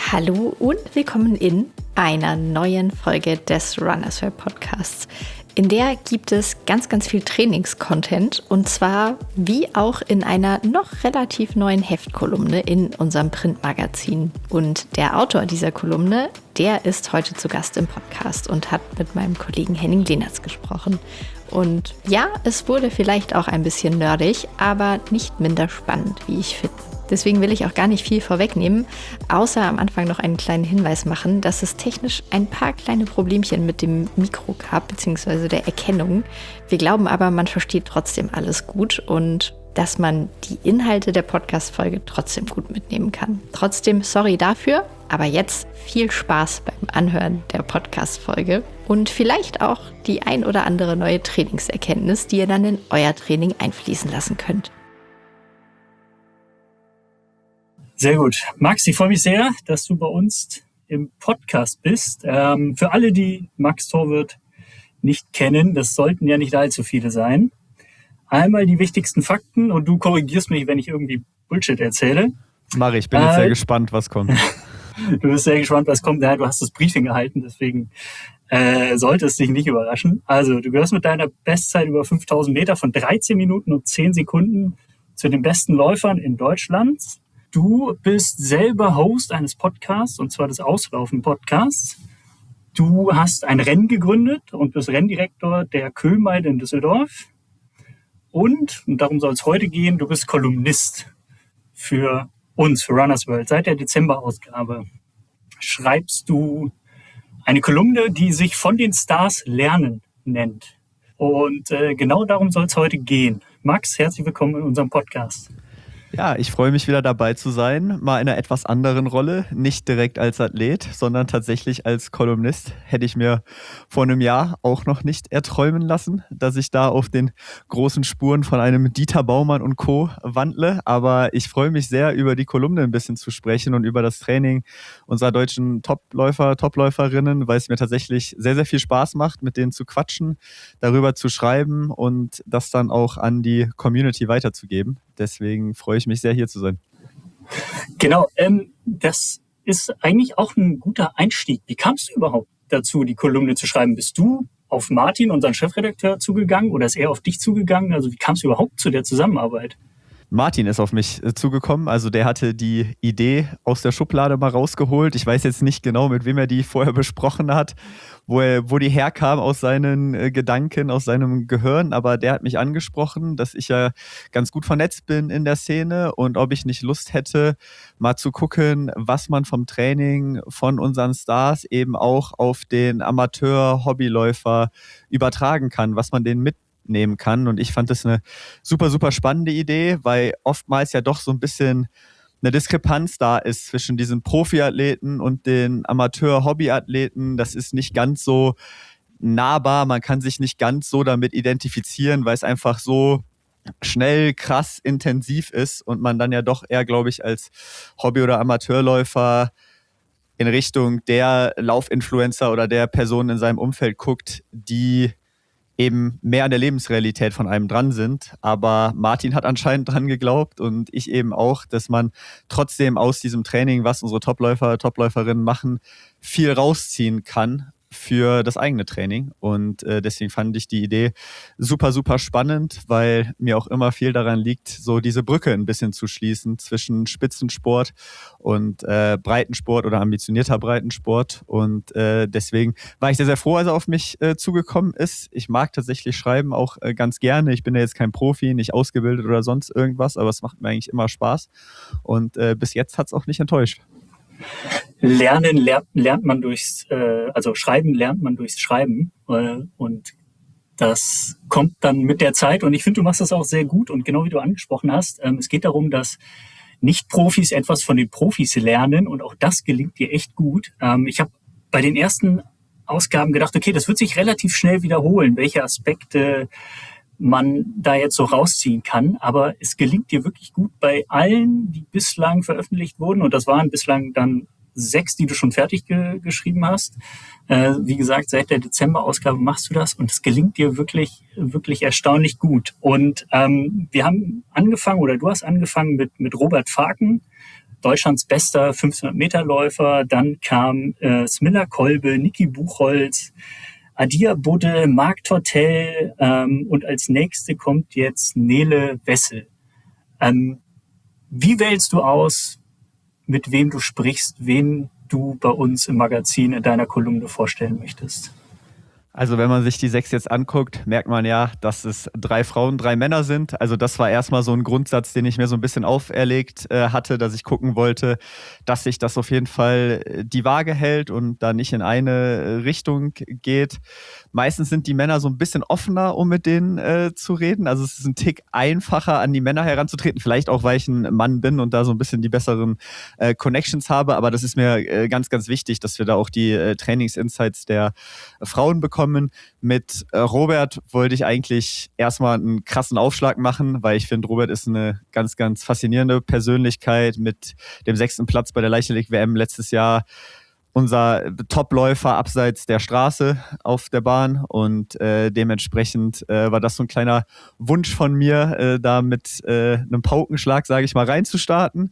Hallo und willkommen in einer neuen Folge des Runners World Podcasts. In der gibt es ganz, ganz viel Trainingscontent und zwar wie auch in einer noch relativ neuen Heftkolumne in unserem Printmagazin. Und der Autor dieser Kolumne, der ist heute zu Gast im Podcast und hat mit meinem Kollegen Henning Lehnertz gesprochen. Und ja, es wurde vielleicht auch ein bisschen nerdig, aber nicht minder spannend, wie ich finde. Deswegen will ich auch gar nicht viel vorwegnehmen, außer am Anfang noch einen kleinen Hinweis machen, dass es technisch ein paar kleine Problemchen mit dem Mikro gab, beziehungsweise der Erkennung. Wir glauben aber, man versteht trotzdem alles gut und dass man die Inhalte der Podcast-Folge trotzdem gut mitnehmen kann. Trotzdem sorry dafür, aber jetzt viel Spaß beim Anhören der Podcast-Folge und vielleicht auch die ein oder andere neue Trainingserkenntnis, die ihr dann in euer Training einfließen lassen könnt. Sehr gut. Max, ich freue mich sehr, dass du bei uns im Podcast bist. Für alle, die Max Torwirt nicht kennen, das sollten ja nicht allzu viele sein. Einmal die wichtigsten Fakten und du korrigierst mich, wenn ich irgendwie Bullshit erzähle. Mari, ich bin jetzt sehr gespannt, was kommt. Du bist sehr gespannt, was kommt. Ja, du hast das Briefing erhalten, deswegen sollte es dich nicht überraschen. Also, du gehörst mit deiner Bestzeit über 5000 Meter von 13 Minuten und 10 Sekunden zu den besten Läufern in Deutschland. Du bist selber Host eines Podcasts, und zwar des Auslaufen-Podcasts. Du hast ein Rennen gegründet und bist Renndirektor der Köhlmeile in Düsseldorf. Und darum soll es heute gehen, du bist Kolumnist für uns, für Runners World. Seit der Dezemberausgabe schreibst du eine Kolumne, die sich von den Stars lernen nennt. Und genau darum soll es heute gehen. Max, herzlich willkommen in unserem Podcast. Ja, ich freue mich wieder dabei zu sein, mal in einer etwas anderen Rolle, nicht direkt als Athlet, sondern tatsächlich als Kolumnist. Hätte ich mir vor einem Jahr auch noch nicht erträumen lassen, dass ich da auf den großen Spuren von einem Dieter Baumann und Co. wandle. Aber ich freue mich sehr, über die Kolumne ein bisschen zu sprechen und über das Training unserer deutschen Topläufer, Topläuferinnen, weil es mir tatsächlich sehr, sehr viel Spaß macht, mit denen zu quatschen, darüber zu schreiben und das dann auch an die Community weiterzugeben. Deswegen freue ich mich sehr, hier zu sein. Genau, das ist eigentlich auch ein guter Einstieg. Wie kamst du überhaupt dazu, die Kolumne zu schreiben? Bist du auf Martin, unseren Chefredakteur, zugegangen oder ist er auf dich zugegangen? Also wie kamst du überhaupt zu der Zusammenarbeit? Martin ist auf mich zugekommen, also der hatte die Idee aus der Schublade mal rausgeholt. Ich weiß jetzt nicht genau, mit wem er die vorher besprochen hat, wo die herkam aus seinen Gedanken, aus seinem Gehirn, aber der hat mich angesprochen, dass ich ja ganz gut vernetzt bin in der Szene und ob ich nicht Lust hätte, mal zu gucken, was man vom Training von unseren Stars eben auch auf den Amateur-Hobbyläufer übertragen kann, was man denen mitnehmen kann. Und ich fand das eine super, super spannende Idee, weil oftmals ja doch so ein bisschen eine Diskrepanz da ist zwischen diesen Profiathleten und den Amateur-Hobbyathleten. Das ist nicht ganz so nahbar, man kann sich nicht ganz so damit identifizieren, weil es einfach so schnell, krass, intensiv ist und man dann ja doch eher, glaube ich, als Hobby- oder Amateurläufer in Richtung der Laufinfluencer oder der Person in seinem Umfeld guckt, die eben mehr an der Lebensrealität von einem dran sind. Aber Martin hat anscheinend dran geglaubt und ich eben auch, dass man trotzdem aus diesem Training, was unsere Topläufer, Topläuferinnen machen, viel rausziehen kann für das eigene Training. Und deswegen fand ich die Idee super, super spannend, weil mir auch immer viel daran liegt, so diese Brücke ein bisschen zu schließen zwischen Spitzensport und Breitensport oder ambitionierter Breitensport. Und deswegen war ich sehr, sehr froh, als er auf mich zugekommen ist. Ich mag tatsächlich Schreiben auch ganz gerne. Ich bin ja jetzt kein Profi, nicht ausgebildet oder sonst irgendwas, aber es macht mir eigentlich immer Spaß. Und bis jetzt hat es auch nicht enttäuscht. Lernen lernt man also Schreiben lernt man durchs Schreiben und das kommt dann mit der Zeit und ich finde, du machst das auch sehr gut und genau wie du angesprochen hast, es geht darum, dass Nicht-Profis etwas von den Profis lernen und auch das gelingt dir echt gut. Ich habe bei den ersten Ausgaben gedacht, okay, das wird sich relativ schnell wiederholen, welche Aspekte man da jetzt so rausziehen kann. Aber es gelingt dir wirklich gut bei allen, die bislang veröffentlicht wurden. Und das waren bislang dann 6, die du schon fertig geschrieben hast. Wie gesagt, seit der Dezemberausgabe machst du das und es gelingt dir wirklich, wirklich erstaunlich gut. Und wir haben angefangen, oder du hast angefangen mit Robert Faken, Deutschlands bester 1500-Meter-Läufer. Dann kam Smilla Kolbe, Niki Buchholz, Adia Budde, Marc Tortel und als nächste kommt jetzt Nele Wessel. Wie wählst du aus, mit wem du sprichst, wen du bei uns im Magazin in deiner Kolumne vorstellen möchtest? Also wenn man sich die 6 jetzt anguckt, merkt man ja, dass es 3 Frauen, 3 Männer sind. Also das war erstmal so ein Grundsatz, den ich mir so ein bisschen auferlegt hatte, dass ich gucken wollte, dass sich das auf jeden Fall die Waage hält und da nicht in eine Richtung geht. Meistens sind die Männer so ein bisschen offener, um mit denen zu reden. Also es ist ein Tick einfacher, an die Männer heranzutreten. Vielleicht auch, weil ich ein Mann bin und da so ein bisschen die besseren Connections habe. Aber das ist mir ganz, ganz wichtig, dass wir da auch die Trainingsinsights der Frauen bekommen. Mit Robert wollte ich eigentlich erstmal einen krassen Aufschlag machen, weil ich finde, Robert ist eine ganz, ganz faszinierende Persönlichkeit mit dem 6. Platz bei der Leichtathletik-WM letztes Jahr. Unser Topläufer abseits der Straße auf der Bahn und dementsprechend war das so ein kleiner Wunsch von mir, da mit einem Paukenschlag, sage ich mal, reinzustarten.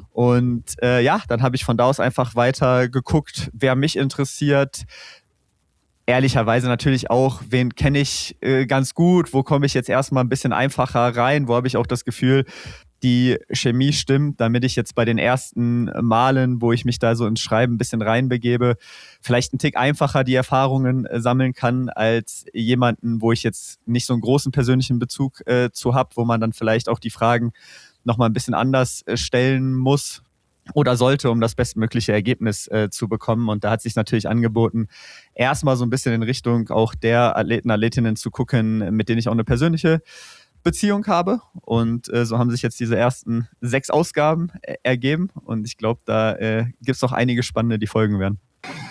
Und dann habe ich von da aus einfach weiter geguckt, wer mich interessiert. Ehrlicherweise natürlich auch, wen kenne ich ganz gut, wo komme ich jetzt erstmal ein bisschen einfacher rein, wo habe ich auch das Gefühl, die Chemie stimmt, damit ich jetzt bei den ersten Malen, wo ich mich da so ins Schreiben ein bisschen reinbegebe, vielleicht einen Tick einfacher die Erfahrungen sammeln kann, als jemanden, wo ich jetzt nicht so einen großen persönlichen Bezug zu habe, wo man dann vielleicht auch die Fragen nochmal ein bisschen anders stellen muss oder sollte, um das bestmögliche Ergebnis zu bekommen. Und da hat sich natürlich angeboten, erstmal so ein bisschen in Richtung auch der Athleten, Athletinnen zu gucken, mit denen ich auch eine persönliche Beziehung habe. Und so haben sich jetzt diese ersten 6 Ausgaben ergeben. Und ich glaube, da gibt es noch einige spannende, die folgen werden.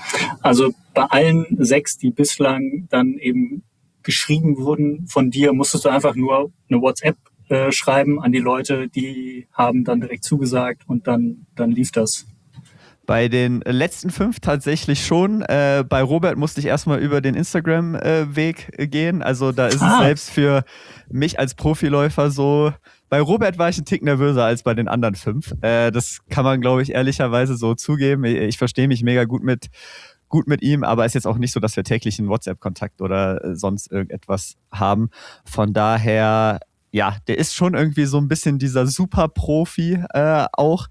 Also bei allen 6, die bislang dann eben geschrieben wurden von dir, musstest du einfach nur eine WhatsApp schreiben an die Leute, die haben dann direkt zugesagt und dann lief das. Bei den letzten 5 tatsächlich schon. Bei Robert musste ich erstmal über den Instagram-Weg gehen. Also da ist es selbst für mich als Profiläufer so. Bei Robert war ich ein Tick nervöser als bei den anderen 5. Das kann man, glaube ich, ehrlicherweise so zugeben. Ich verstehe mich mega gut mit ihm, aber es ist jetzt auch nicht so, dass wir täglich einen WhatsApp-Kontakt oder sonst irgendetwas haben. Von daher, ja, der ist schon irgendwie so ein bisschen dieser Super-Profi auch.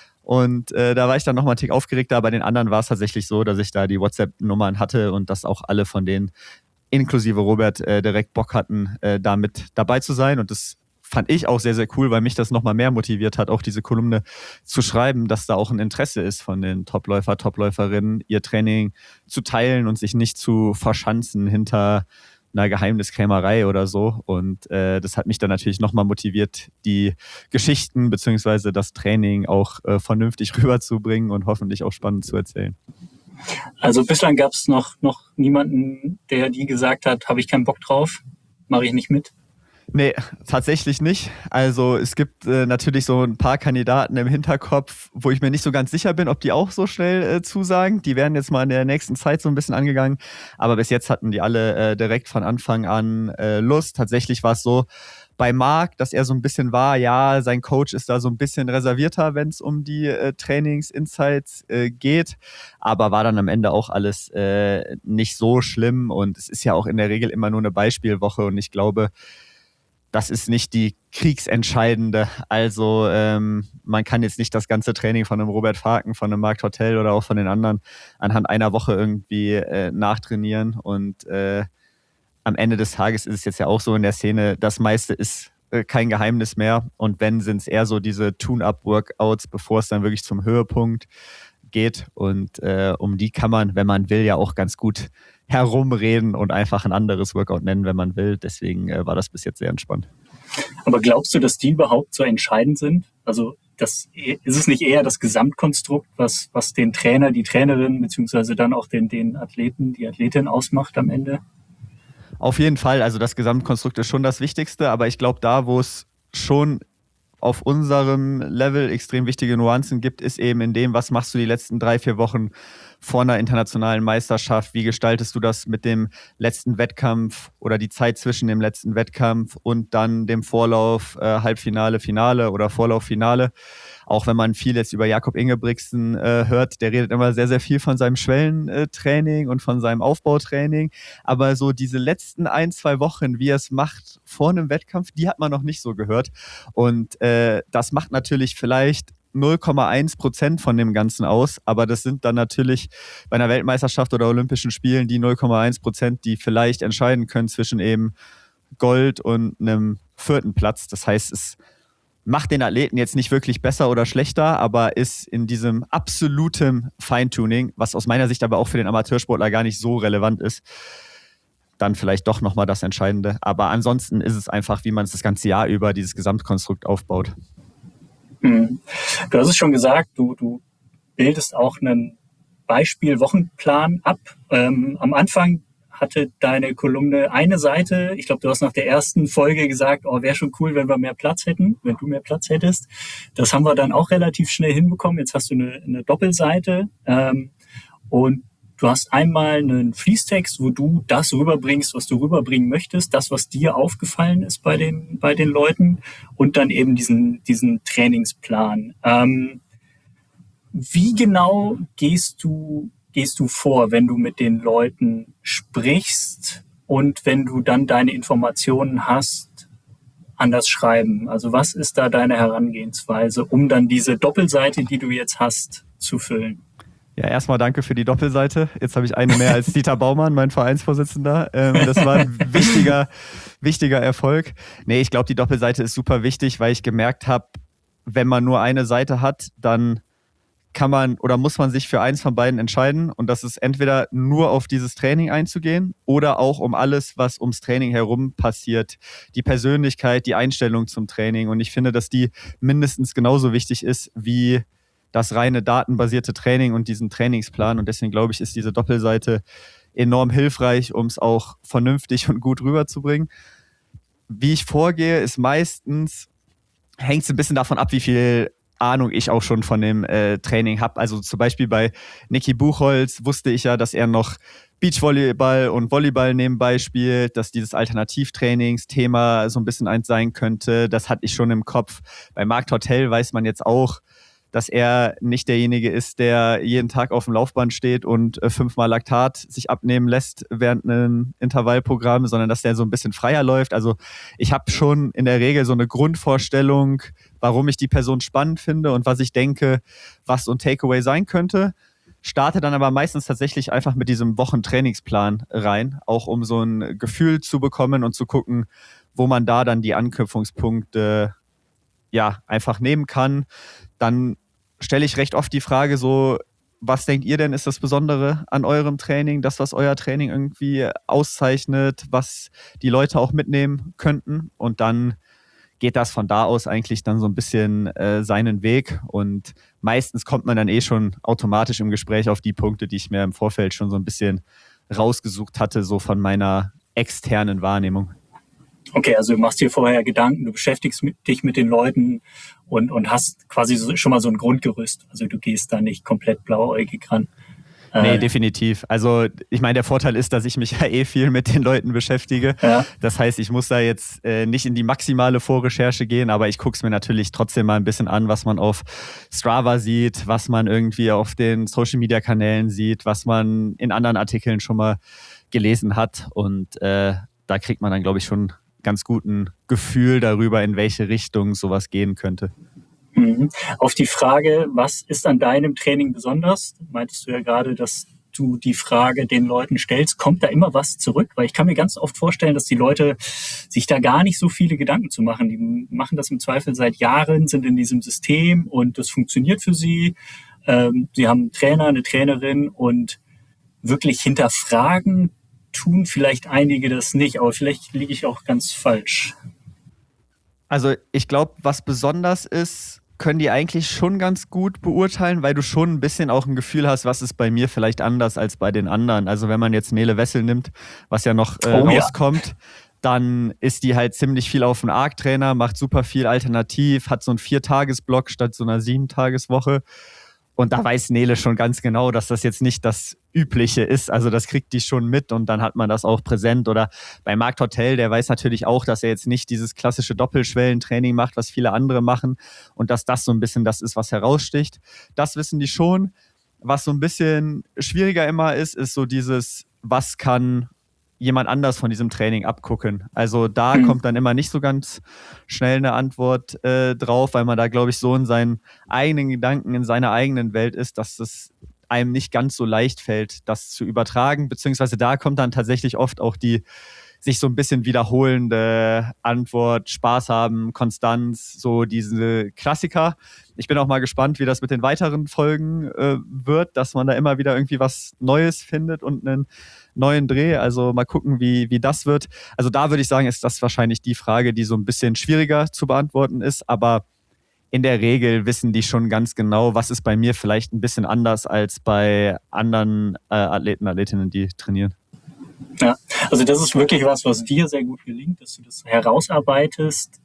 Und da war ich dann nochmal einen Tick aufgeregter. Bei den anderen war es tatsächlich so, dass ich da die WhatsApp-Nummern hatte und dass auch alle von denen, inklusive Robert, direkt Bock hatten, da mit dabei zu sein. Und das fand ich auch sehr, sehr cool, weil mich das nochmal mehr motiviert hat, auch diese Kolumne zu schreiben, dass da auch ein Interesse ist von den Topläufer, Topläuferinnen, ihr Training zu teilen und sich nicht zu verschanzen hinter einer Geheimniskrämerei oder so. Und das hat mich dann natürlich nochmal motiviert, die Geschichten bzw. das Training auch vernünftig rüberzubringen und hoffentlich auch spannend zu erzählen. Also bislang gab es noch niemanden, der die gesagt hat, habe ich keinen Bock drauf, mache ich nicht mit. Nee, tatsächlich nicht. Also es gibt natürlich so ein paar Kandidaten im Hinterkopf, wo ich mir nicht so ganz sicher bin, ob die auch so schnell zusagen. Die werden jetzt mal in der nächsten Zeit so ein bisschen angegangen. Aber bis jetzt hatten die alle direkt von Anfang an Lust. Tatsächlich war es so bei Marc, dass er so ein bisschen war, ja, sein Coach ist da so ein bisschen reservierter, wenn es um die Trainingsinsights geht. Aber war dann am Ende auch alles nicht so schlimm. Und es ist ja auch in der Regel immer nur eine Beispielwoche. Und ich glaube, das ist nicht die kriegsentscheidende. Also man kann jetzt nicht das ganze Training von einem Robert Faken, von einem Marc Tortel oder auch von den anderen anhand einer Woche irgendwie nachtrainieren. Und am Ende des Tages ist es jetzt ja auch so in der Szene, das meiste ist kein Geheimnis mehr. Und wenn, sind es eher so diese Tune-Up-Workouts, bevor es dann wirklich zum Höhepunkt geht. Und um die kann man, wenn man will, ja auch ganz gut herumreden und einfach ein anderes Workout nennen, wenn man will. Deswegen war das bis jetzt sehr entspannt. Aber glaubst du, dass die überhaupt so entscheidend sind? Also ist es nicht eher das Gesamtkonstrukt, was den Trainer, die Trainerin, beziehungsweise dann auch den Athleten, die Athletin ausmacht am Ende? Auf jeden Fall. Also das Gesamtkonstrukt ist schon das Wichtigste. Aber ich glaube, da, wo es schon auf unserem Level extrem wichtige Nuancen gibt, ist eben in dem, was machst du die letzten 3-4 Wochen vor einer internationalen Meisterschaft? Wie gestaltest du das mit dem letzten Wettkampf oder die Zeit zwischen dem letzten Wettkampf und dann dem Vorlauf, Halbfinale, Finale oder Vorlauf, Finale? Auch wenn man viel jetzt über Jakob Ingebrigtsen hört, der redet immer sehr, sehr viel von seinem Schwellentraining und von seinem Aufbautraining. Aber so diese letzten 1-2 Wochen, wie er es macht vor einem Wettkampf, die hat man noch nicht so gehört. Und das macht natürlich vielleicht 0,1% von dem Ganzen aus, aber das sind dann natürlich bei einer Weltmeisterschaft oder Olympischen Spielen die 0,1%, die vielleicht entscheiden können zwischen eben Gold und einem 4. Platz. Das heißt, es macht den Athleten jetzt nicht wirklich besser oder schlechter, aber ist in diesem absoluten Feintuning, was aus meiner Sicht aber auch für den Amateursportler gar nicht so relevant ist, dann vielleicht doch nochmal das Entscheidende. Aber ansonsten ist es einfach, wie man es das ganze Jahr über dieses Gesamtkonstrukt aufbaut. Du hast es schon gesagt, du bildest auch einen Beispiel-Wochenplan ab. Am Anfang hatte deine Kolumne eine Seite. Ich glaube, du hast nach der ersten Folge gesagt, wäre schon cool, wenn wir mehr Platz hätten, wenn du mehr Platz hättest. Das haben wir dann auch relativ schnell hinbekommen. Jetzt hast du eine Doppelseite und du hast einmal einen Fließtext, wo du das rüberbringst, was du rüberbringen möchtest, das, was dir aufgefallen ist bei den Leuten und dann eben diesen Trainingsplan. Wie genau gehst du vor, wenn du mit den Leuten sprichst und wenn du dann deine Informationen hast, an das Schreiben? Also was ist da deine Herangehensweise, um dann diese Doppelseite, die du jetzt hast, zu füllen? Ja, erstmal danke für die Doppelseite. Jetzt habe ich eine mehr als Dieter Baumann, mein Vereinsvorsitzender. Das war ein wichtiger Erfolg. Nee, ich glaube, die Doppelseite ist super wichtig, weil ich gemerkt habe, wenn man nur eine Seite hat, dann kann man oder muss man sich für eins von beiden entscheiden. Und das ist entweder nur auf dieses Training einzugehen oder auch um alles, was ums Training herum passiert. Die Persönlichkeit, die Einstellung zum Training. Und ich finde, dass die mindestens genauso wichtig ist wie das reine datenbasierte Training und diesen Trainingsplan. Und deswegen glaube ich, ist diese Doppelseite enorm hilfreich, um es auch vernünftig und gut rüberzubringen. Wie ich vorgehe, ist meistens, hängt es ein bisschen davon ab, wie viel Ahnung ich auch schon von dem Training habe. Also zum Beispiel bei Niki Buchholz wusste ich ja, dass er noch Beachvolleyball und Volleyball nebenbei spielt, dass dieses Alternativtrainingsthema so ein bisschen eins sein könnte. Das hatte ich schon im Kopf. Bei Marc Tortel weiß man jetzt auch, dass er nicht derjenige ist, der jeden Tag auf dem Laufband steht und 5-mal Laktat sich abnehmen lässt während einem Intervallprogramm, sondern dass der so ein bisschen freier läuft. Also ich habe schon in der Regel so eine Grundvorstellung, warum ich die Person spannend finde und was ich denke, was so ein Takeaway sein könnte. Starte dann aber meistens tatsächlich einfach mit diesem Wochentrainingsplan rein, auch um so ein Gefühl zu bekommen und zu gucken, wo man da dann die Anknüpfungspunkte einfach nehmen kann. Dann stelle ich recht oft die Frage so, was denkt ihr denn ist das Besondere an eurem Training, das, was euer Training irgendwie auszeichnet, was die Leute auch mitnehmen könnten? Und dann geht das von da aus eigentlich dann so ein bisschen seinen Weg und meistens kommt man dann schon automatisch im Gespräch auf die Punkte, die ich mir im Vorfeld schon so ein bisschen rausgesucht hatte, so von meiner externen Wahrnehmung. Okay, also du machst dir vorher Gedanken, du beschäftigst dich mit den Leuten und hast quasi schon mal so ein Grundgerüst. Also du gehst da nicht komplett blauäugig ran. Nee, definitiv. Also ich meine, der Vorteil ist, dass ich mich ja viel mit den Leuten beschäftige. Ja. Das heißt, ich muss da jetzt nicht in die maximale Vorrecherche gehen, aber ich gucke es mir natürlich trotzdem mal ein bisschen an, was man auf Strava sieht, was man irgendwie auf den Social-Media-Kanälen sieht, was man in anderen Artikeln schon mal gelesen hat. Und da kriegt man dann, glaube ich, schon ganz guten Gefühl darüber, in welche Richtung sowas gehen könnte. Auf die Frage, was ist an deinem Training besonders, meintest du ja gerade, dass du die Frage den Leuten stellst, kommt da immer was zurück? Weil ich kann mir ganz oft vorstellen, dass die Leute sich da gar nicht so viele Gedanken zu machen. Die machen das im Zweifel seit Jahren, sind in diesem System und das funktioniert für sie. Sie haben einen Trainer, eine Trainerin und wirklich hinterfragen tun vielleicht einige das nicht, aber vielleicht liege ich auch ganz falsch. Also ich glaube, was besonders ist, können die eigentlich schon ganz gut beurteilen, weil du schon ein bisschen auch ein Gefühl hast, was ist bei mir vielleicht anders als bei den anderen. Also wenn man jetzt Nele Wessel nimmt, was ja noch rauskommt, dann ist die halt ziemlich viel auf dem ARC-Trainer, macht super viel alternativ, hat so einen 4-Tages-Block statt so einer 7-Tages-Woche. Und da weiß Nele schon ganz genau, dass das jetzt nicht das Übliche ist. Also das kriegt die schon mit und dann hat man das auch präsent. Oder bei Marc Tortel, der weiß natürlich auch, dass er jetzt nicht dieses klassische Doppelschwellentraining macht, was viele andere machen. Und dass das so ein bisschen das ist, was heraussticht. Das wissen die schon. Was so ein bisschen schwieriger immer ist so dieses, was kann jemand anders von diesem Training abgucken. Also da kommt dann immer nicht so ganz schnell eine Antwort drauf, weil man da, glaube ich, so in seinen eigenen Gedanken, in seiner eigenen Welt ist, dass es einem nicht ganz so leicht fällt, das zu übertragen. Beziehungsweise da kommt dann tatsächlich oft auch die sich so ein bisschen wiederholende Antwort, Spaß haben, Konstanz, so diese Klassiker. Ich bin auch mal gespannt, wie das mit den weiteren Folgen wird, dass man da immer wieder irgendwie was Neues findet und einen neuen Dreh. Also mal gucken, wie das wird. Also da würde ich sagen, ist das wahrscheinlich die Frage, die so ein bisschen schwieriger zu beantworten ist. Aber in der Regel wissen die schon ganz genau, was ist bei mir vielleicht ein bisschen anders als bei anderen Athleten, Athletinnen, die trainieren. Ja, also das ist wirklich was dir sehr gut gelingt, dass du das herausarbeitest,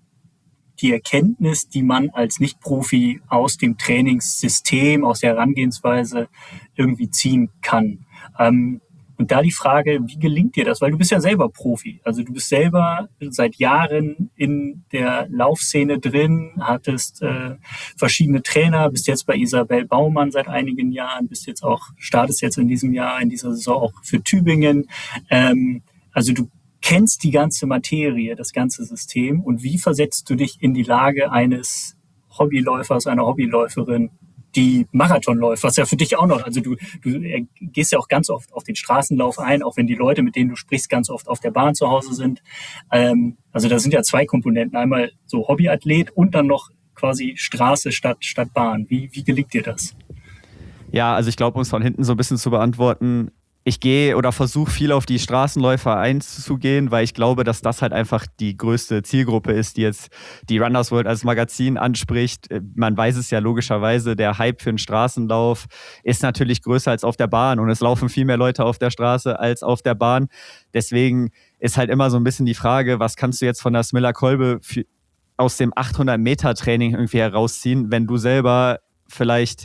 die Erkenntnis, die man als Nicht-Profi aus dem Trainingssystem, aus der Herangehensweise irgendwie ziehen kann. Und da die Frage, wie gelingt dir das? Weil du bist ja selber Profi. Also du bist selber seit Jahren in der Laufszene drin, hattest verschiedene Trainer, bist jetzt bei Isabel Baumann seit einigen Jahren, startest jetzt in diesem Jahr, in dieser Saison auch für Tübingen. Also du kennst die ganze Materie, das ganze System. Und wie versetzt du dich in die Lage eines Hobbyläufers, einer Hobbyläuferin, die Marathon läuft, was ja für dich auch noch, also du gehst ja auch ganz oft auf den Straßenlauf ein, auch wenn die Leute, mit denen du sprichst, ganz oft auf der Bahn zu Hause sind. Also da sind ja zwei Komponenten, einmal so Hobbyathlet und dann noch quasi Straße statt Bahn. Wie gelingt dir das? Ja, also ich glaube, um es von hinten so ein bisschen zu beantworten, ich gehe oder versuche viel auf die Straßenläufer einzugehen, weil ich glaube, dass das halt einfach die größte Zielgruppe ist, die jetzt die Runners World als Magazin anspricht. Man weiß es ja logischerweise, der Hype für einen Straßenlauf ist natürlich größer als auf der Bahn und es laufen viel mehr Leute auf der Straße als auf der Bahn. Deswegen ist halt immer so ein bisschen die Frage, was kannst du jetzt von der Smilla Kolbe aus dem 800-Meter-Training irgendwie herausziehen, wenn du selber vielleicht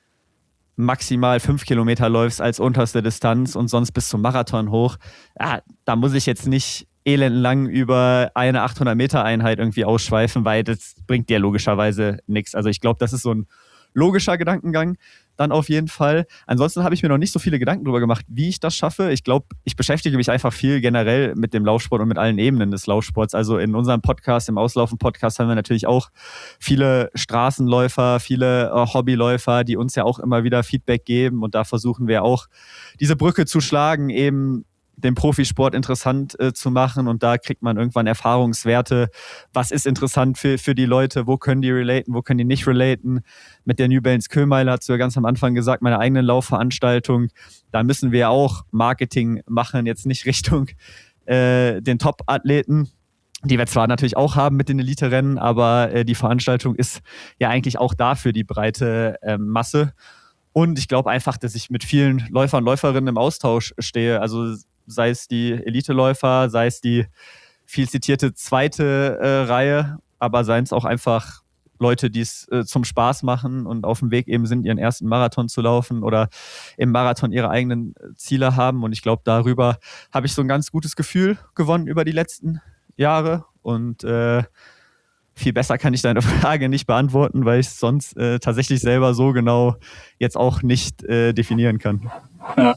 maximal 5 Kilometer läufst als unterste Distanz und sonst bis zum Marathon hoch. Ja, da muss ich jetzt nicht elendlang über eine 800-Meter-Einheit irgendwie ausschweifen, weil das bringt dir logischerweise nichts. Also ich glaube, das ist so ein logischer Gedankengang dann auf jeden Fall. Ansonsten habe ich mir noch nicht so viele Gedanken darüber gemacht, wie ich das schaffe. Ich glaube, ich beschäftige mich einfach viel generell mit dem Laufsport und mit allen Ebenen des Laufsports. Also in unserem Podcast, im Auslaufen-Podcast haben wir natürlich auch viele Straßenläufer, viele Hobbyläufer, die uns ja auch immer wieder Feedback geben und da versuchen wir auch diese Brücke zu schlagen, eben den Profisport interessant zu machen und da kriegt man irgendwann Erfahrungswerte. Was ist interessant für die Leute? Wo können die relaten? Wo können die nicht relaten? Mit der New Balance Köhlmeile hast du ja ganz am Anfang gesagt, meine eigenen Laufveranstaltung. Da müssen wir auch Marketing machen, jetzt nicht Richtung den Top-Athleten, die wir zwar natürlich auch haben mit den Elite-Rennen, aber die Veranstaltung ist ja eigentlich auch da für die breite Masse. Und ich glaube einfach, dass ich mit vielen Läufern und Läuferinnen im Austausch stehe. Also sei es die Elite-Läufer, sei es die viel zitierte zweite Reihe, aber seien es auch einfach Leute, die es zum Spaß machen und auf dem Weg eben sind, ihren ersten Marathon zu laufen oder im Marathon ihre eigenen Ziele haben. Und ich glaube, darüber habe ich so ein ganz gutes Gefühl gewonnen über die letzten Jahre. Und viel besser kann ich deine Frage nicht beantworten, weil ich es sonst tatsächlich selber so genau jetzt auch nicht definieren kann. Ja.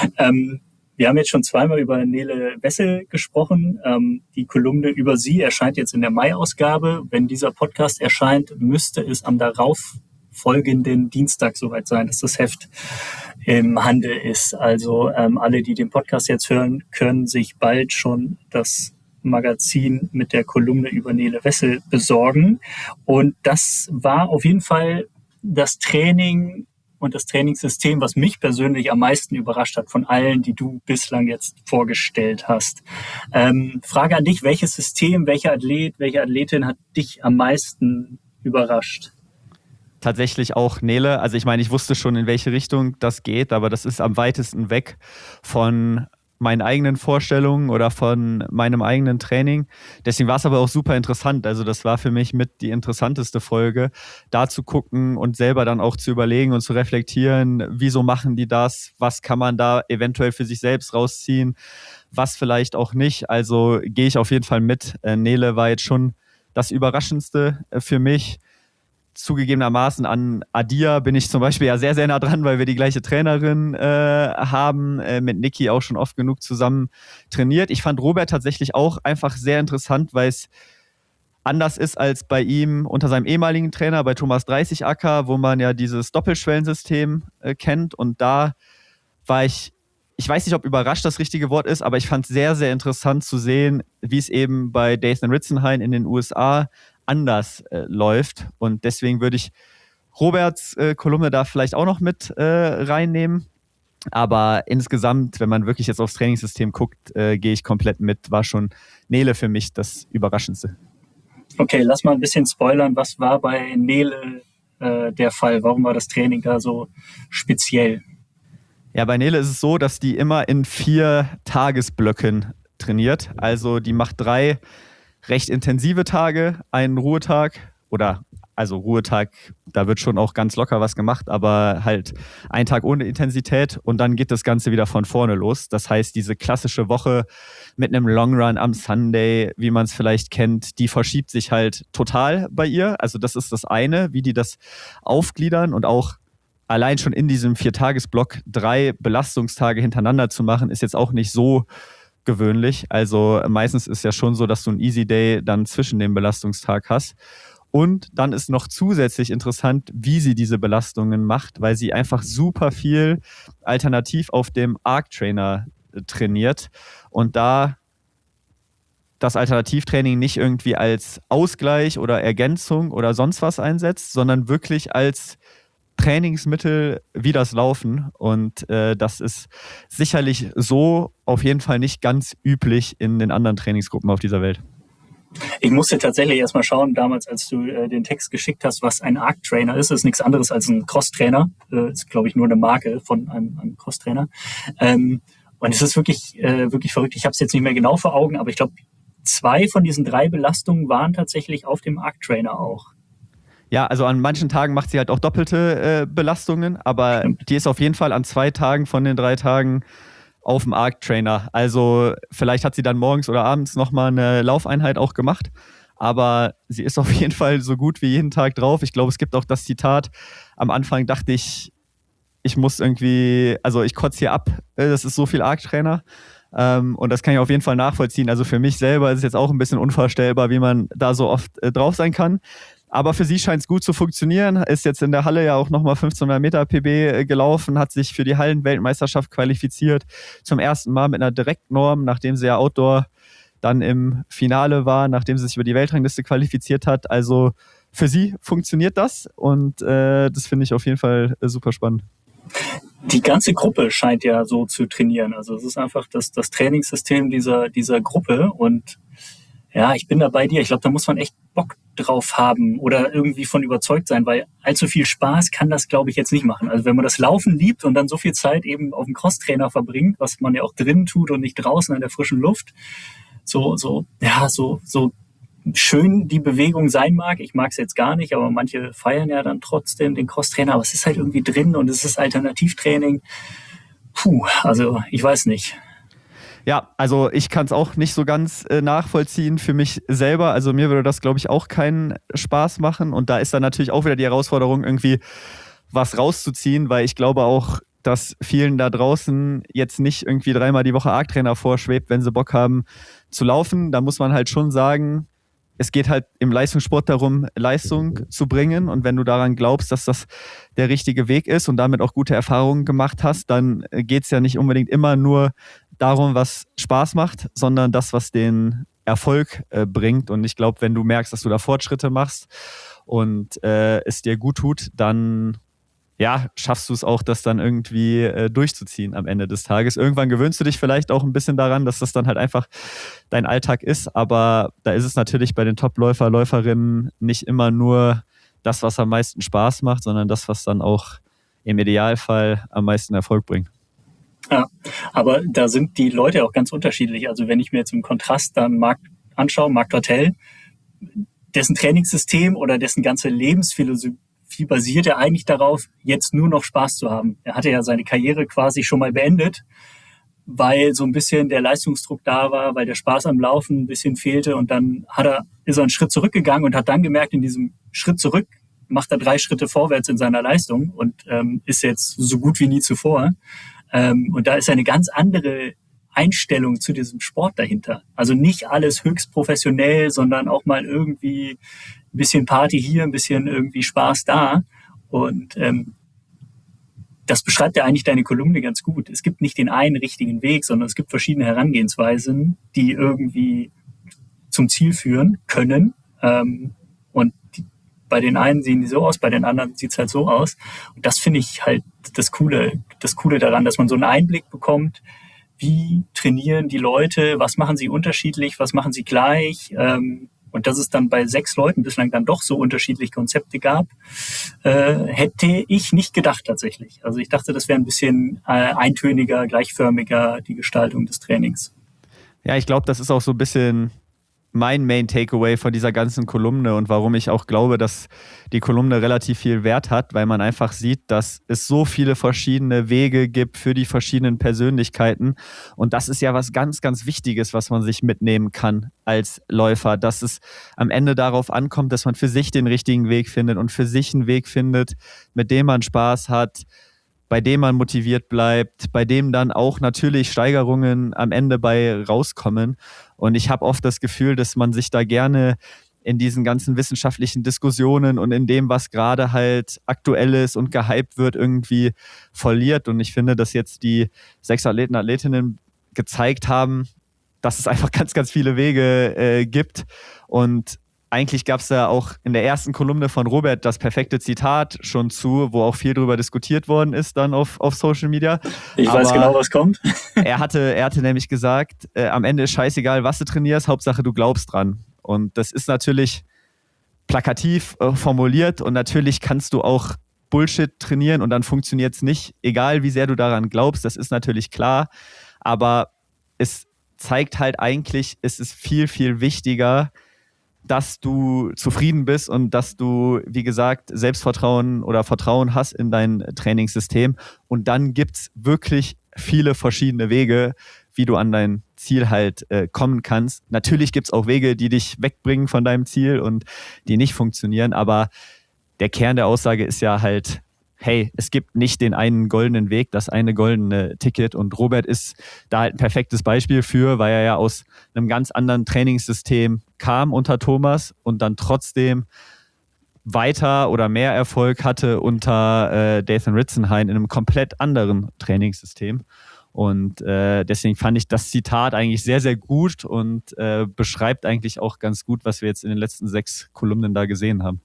Wir haben jetzt schon zweimal über Nele Wessel gesprochen. Die Kolumne über sie erscheint jetzt in der Mai-Ausgabe. Wenn dieser Podcast erscheint, müsste es am darauf folgenden Dienstag soweit sein, dass das Heft im Handel ist. Also alle, die den Podcast jetzt hören, können sich bald schon das Magazin mit der Kolumne über Nele Wessel besorgen. Und das war auf jeden Fall das Training und das Trainingssystem, was mich persönlich am meisten überrascht hat von allen, die du bislang jetzt vorgestellt hast. Frage an dich, welches System, welcher Athlet, welche Athletin hat dich am meisten überrascht? Tatsächlich auch Nele. Also ich meine, ich wusste schon, in welche Richtung das geht, aber das ist am weitesten weg von meinen eigenen Vorstellungen oder von meinem eigenen Training. Deswegen war es aber auch super interessant. Also das war für mich mit die interessanteste Folge, da zu gucken und selber dann auch zu überlegen und zu reflektieren, wieso machen die das, was kann man da eventuell für sich selbst rausziehen, was vielleicht auch nicht. Also gehe ich auf jeden Fall mit. Nele war jetzt schon das Überraschendste für mich. Zugegebenermaßen an Adia bin ich zum Beispiel ja sehr, sehr nah dran, weil wir die gleiche Trainerin haben, mit Niki auch schon oft genug zusammen trainiert. Ich fand Robert tatsächlich auch einfach sehr interessant, weil es anders ist als bei ihm unter seinem ehemaligen Trainer, bei Thomas 30 Acker, wo man ja dieses Doppelschwellensystem kennt. Und da war ich weiß nicht, ob überrascht das richtige Wort ist, aber ich fand es sehr, sehr interessant zu sehen, wie es eben bei Dathan Ritzenhein in den USA anders läuft. Und deswegen würde ich Roberts Kolumne da vielleicht auch noch mit reinnehmen. Aber insgesamt, wenn man wirklich jetzt aufs Trainingssystem guckt, gehe ich komplett mit. War schon Nele für mich das Überraschendste. Okay, lass mal ein bisschen spoilern. Was war bei Nele der Fall? Warum war das Training da so speziell? Ja, bei Nele ist es so, dass die immer in 4 Tagesblöcken trainiert. Also die macht 3 recht intensive Tage, einen Ruhetag oder also Ruhetag, da wird schon auch ganz locker was gemacht, aber halt ein Tag ohne Intensität und dann geht das Ganze wieder von vorne los. Das heißt, diese klassische Woche mit einem Long Run am Sunday, wie man es vielleicht kennt, die verschiebt sich halt total bei ihr. Also das ist das eine, wie die das aufgliedern und auch allein schon in diesem 4-Tages-Block 3 Belastungstage hintereinander zu machen, ist jetzt auch nicht so gewöhnlich. Also meistens ist ja schon so, dass du einen Easy Day dann zwischen dem Belastungstag hast. Und dann ist noch zusätzlich interessant, wie sie diese Belastungen macht, weil sie einfach super viel alternativ auf dem Arc Trainer trainiert und da das Alternativtraining nicht irgendwie als Ausgleich oder Ergänzung oder sonst was einsetzt, sondern wirklich als Trainingsmittel wie das Laufen. Und das ist sicherlich so auf jeden Fall nicht ganz üblich in den anderen Trainingsgruppen auf dieser Welt. Ich musste tatsächlich erstmal schauen, damals, als du den Text geschickt hast, was ein Arc-Trainer ist. Das ist nichts anderes als ein Cross-Trainer. Ist, glaube ich, nur eine Marke von einem Cross-Trainer. Und es ist wirklich verrückt. Ich habe es jetzt nicht mehr genau vor Augen, aber ich glaube, 2 von diesen 3 Belastungen waren tatsächlich auf dem Arc-Trainer auch. Ja, also an manchen Tagen macht sie halt auch doppelte Belastungen, aber die ist auf jeden Fall an 2 Tagen von den 3 Tagen auf dem Arc-Trainer. Also vielleicht hat sie dann morgens oder abends nochmal eine Laufeinheit auch gemacht, aber sie ist auf jeden Fall so gut wie jeden Tag drauf. Ich glaube, es gibt auch das Zitat, am Anfang dachte ich muss irgendwie, also ich kotze hier ab, das ist so viel Arc-Trainer. Und das kann ich auf jeden Fall nachvollziehen. Also für mich selber ist es jetzt auch ein bisschen unvorstellbar, wie man da so oft drauf sein kann. Aber für sie scheint es gut zu funktionieren. Ist jetzt in der Halle ja auch nochmal 1500 Meter PB gelaufen, hat sich für die Hallenweltmeisterschaft qualifiziert. Zum ersten Mal mit einer Direktnorm, nachdem sie ja Outdoor dann im Finale war, nachdem sie sich über die Weltrangliste qualifiziert hat. Also für sie funktioniert das und das finde ich auf jeden Fall super spannend. Die ganze Gruppe scheint ja so zu trainieren. Also es ist einfach das Trainingssystem dieser Gruppe und ja, ich bin da bei dir. Ich glaube, da muss man echt Bock drauf haben oder irgendwie von überzeugt sein, weil allzu viel Spaß kann das, glaube ich, jetzt nicht machen. Also wenn man das Laufen liebt und dann so viel Zeit eben auf dem Crosstrainer verbringt, was man ja auch drin tut und nicht draußen in der frischen Luft, so schön die Bewegung sein mag. Ich mag es jetzt gar nicht, aber manche feiern ja dann trotzdem den Crosstrainer. Aber es ist halt irgendwie drin und es ist Alternativtraining. Also ich weiß nicht. Ja, also ich kann es auch nicht so ganz nachvollziehen für mich selber. Also mir würde das, glaube ich, auch keinen Spaß machen. Und da ist dann natürlich auch wieder die Herausforderung, irgendwie was rauszuziehen, weil ich glaube auch, dass vielen da draußen jetzt nicht irgendwie 3-mal die Woche Arc-Trainer vorschwebt, wenn sie Bock haben zu laufen. Da muss man halt schon sagen, es geht halt im Leistungssport darum, Leistung zu bringen. Und wenn du daran glaubst, dass das der richtige Weg ist und damit auch gute Erfahrungen gemacht hast, dann geht es ja nicht unbedingt immer nur darum, was Spaß macht, sondern das, was den Erfolg bringt. Und ich glaube, wenn du merkst, dass du da Fortschritte machst und es dir gut tut, dann schaffst du es auch, das dann irgendwie durchzuziehen am Ende des Tages. Irgendwann gewöhnst du dich vielleicht auch ein bisschen daran, dass das dann halt einfach dein Alltag ist. Aber da ist es natürlich bei den Top-Läufer, Läuferinnen nicht immer nur das, was am meisten Spaß macht, sondern das, was dann auch im Idealfall am meisten Erfolg bringt. Ja, aber da sind die Leute auch ganz unterschiedlich. Also wenn ich mir jetzt im Kontrast dann Marc anschaue, Marc Dortel, dessen Trainingssystem oder dessen ganze Lebensphilosophie basiert ja eigentlich darauf, jetzt nur noch Spaß zu haben. Er hatte ja seine Karriere quasi schon mal beendet, weil so ein bisschen der Leistungsdruck da war, weil der Spaß am Laufen ein bisschen fehlte und dann ist er einen Schritt zurückgegangen und hat dann gemerkt, in diesem Schritt zurück macht er 3 Schritte vorwärts in seiner Leistung und ist jetzt so gut wie nie zuvor. Und da ist eine ganz andere Einstellung zu diesem Sport dahinter. Also nicht alles höchst professionell, sondern auch mal irgendwie ein bisschen Party hier, ein bisschen irgendwie Spaß da. Und das beschreibt ja eigentlich deine Kolumne ganz gut. Es gibt nicht den einen richtigen Weg, sondern es gibt verschiedene Herangehensweisen, die irgendwie zum Ziel führen können. Und bei den einen sehen die so aus, bei den anderen sieht es halt so aus. Und das finde ich halt das Coole daran, dass man so einen Einblick bekommt, wie trainieren die Leute, was machen sie unterschiedlich, was machen sie gleich. Und dass es dann bei 6 Leuten bislang dann doch so unterschiedliche Konzepte gab, hätte ich nicht gedacht tatsächlich. Also ich dachte, das wäre ein bisschen eintöniger, gleichförmiger, die Gestaltung des Trainings. Ja, ich glaube, das ist auch so ein bisschen mein Main Takeaway von dieser ganzen Kolumne und warum ich auch glaube, dass die Kolumne relativ viel Wert hat, weil man einfach sieht, dass es so viele verschiedene Wege gibt für die verschiedenen Persönlichkeiten. Und das ist ja was ganz, ganz Wichtiges, was man sich mitnehmen kann als Läufer, dass es am Ende darauf ankommt, dass man für sich den richtigen Weg findet und für sich einen Weg findet, mit dem man Spaß hat, bei dem man motiviert bleibt, bei dem dann auch natürlich Steigerungen am Ende bei rauskommen. Und ich habe oft das Gefühl, dass man sich da gerne in diesen ganzen wissenschaftlichen Diskussionen und in dem, was gerade halt aktuell ist und gehypt wird, irgendwie verliert. Und ich finde, dass jetzt die 6 Athleten, Athletinnen gezeigt haben, dass es einfach ganz, ganz viele Wege gibt. Und eigentlich gab es da auch in der ersten Kolumne von Robert das perfekte Zitat schon zu, wo auch viel drüber diskutiert worden ist dann auf Social Media. Ich weiß genau, was kommt. Er hatte nämlich gesagt, am Ende ist scheißegal, was du trainierst, Hauptsache du glaubst dran. Und das ist natürlich plakativ formuliert und natürlich kannst du auch Bullshit trainieren und dann funktioniert es nicht, egal wie sehr du daran glaubst, das ist natürlich klar. Aber es zeigt halt eigentlich, es ist viel, viel wichtiger, dass du zufrieden bist und dass du, wie gesagt, Selbstvertrauen oder Vertrauen hast in dein Trainingssystem. Und dann gibt es wirklich viele verschiedene Wege, wie du an dein Ziel halt kommen kannst. Natürlich gibt es auch Wege, die dich wegbringen von deinem Ziel und die nicht funktionieren. Aber der Kern der Aussage ist ja halt, hey, es gibt nicht den einen goldenen Weg, das eine goldene Ticket. Und Robert ist da halt ein perfektes Beispiel für, weil er ja aus einem ganz anderen Trainingssystem kam unter Thomas und dann trotzdem weiter oder mehr Erfolg hatte unter Dathan Ritzenhein in einem komplett anderen Trainingssystem. Und deswegen fand ich das Zitat eigentlich sehr, sehr gut und beschreibt eigentlich auch ganz gut, was wir jetzt in den letzten 6 Kolumnen da gesehen haben.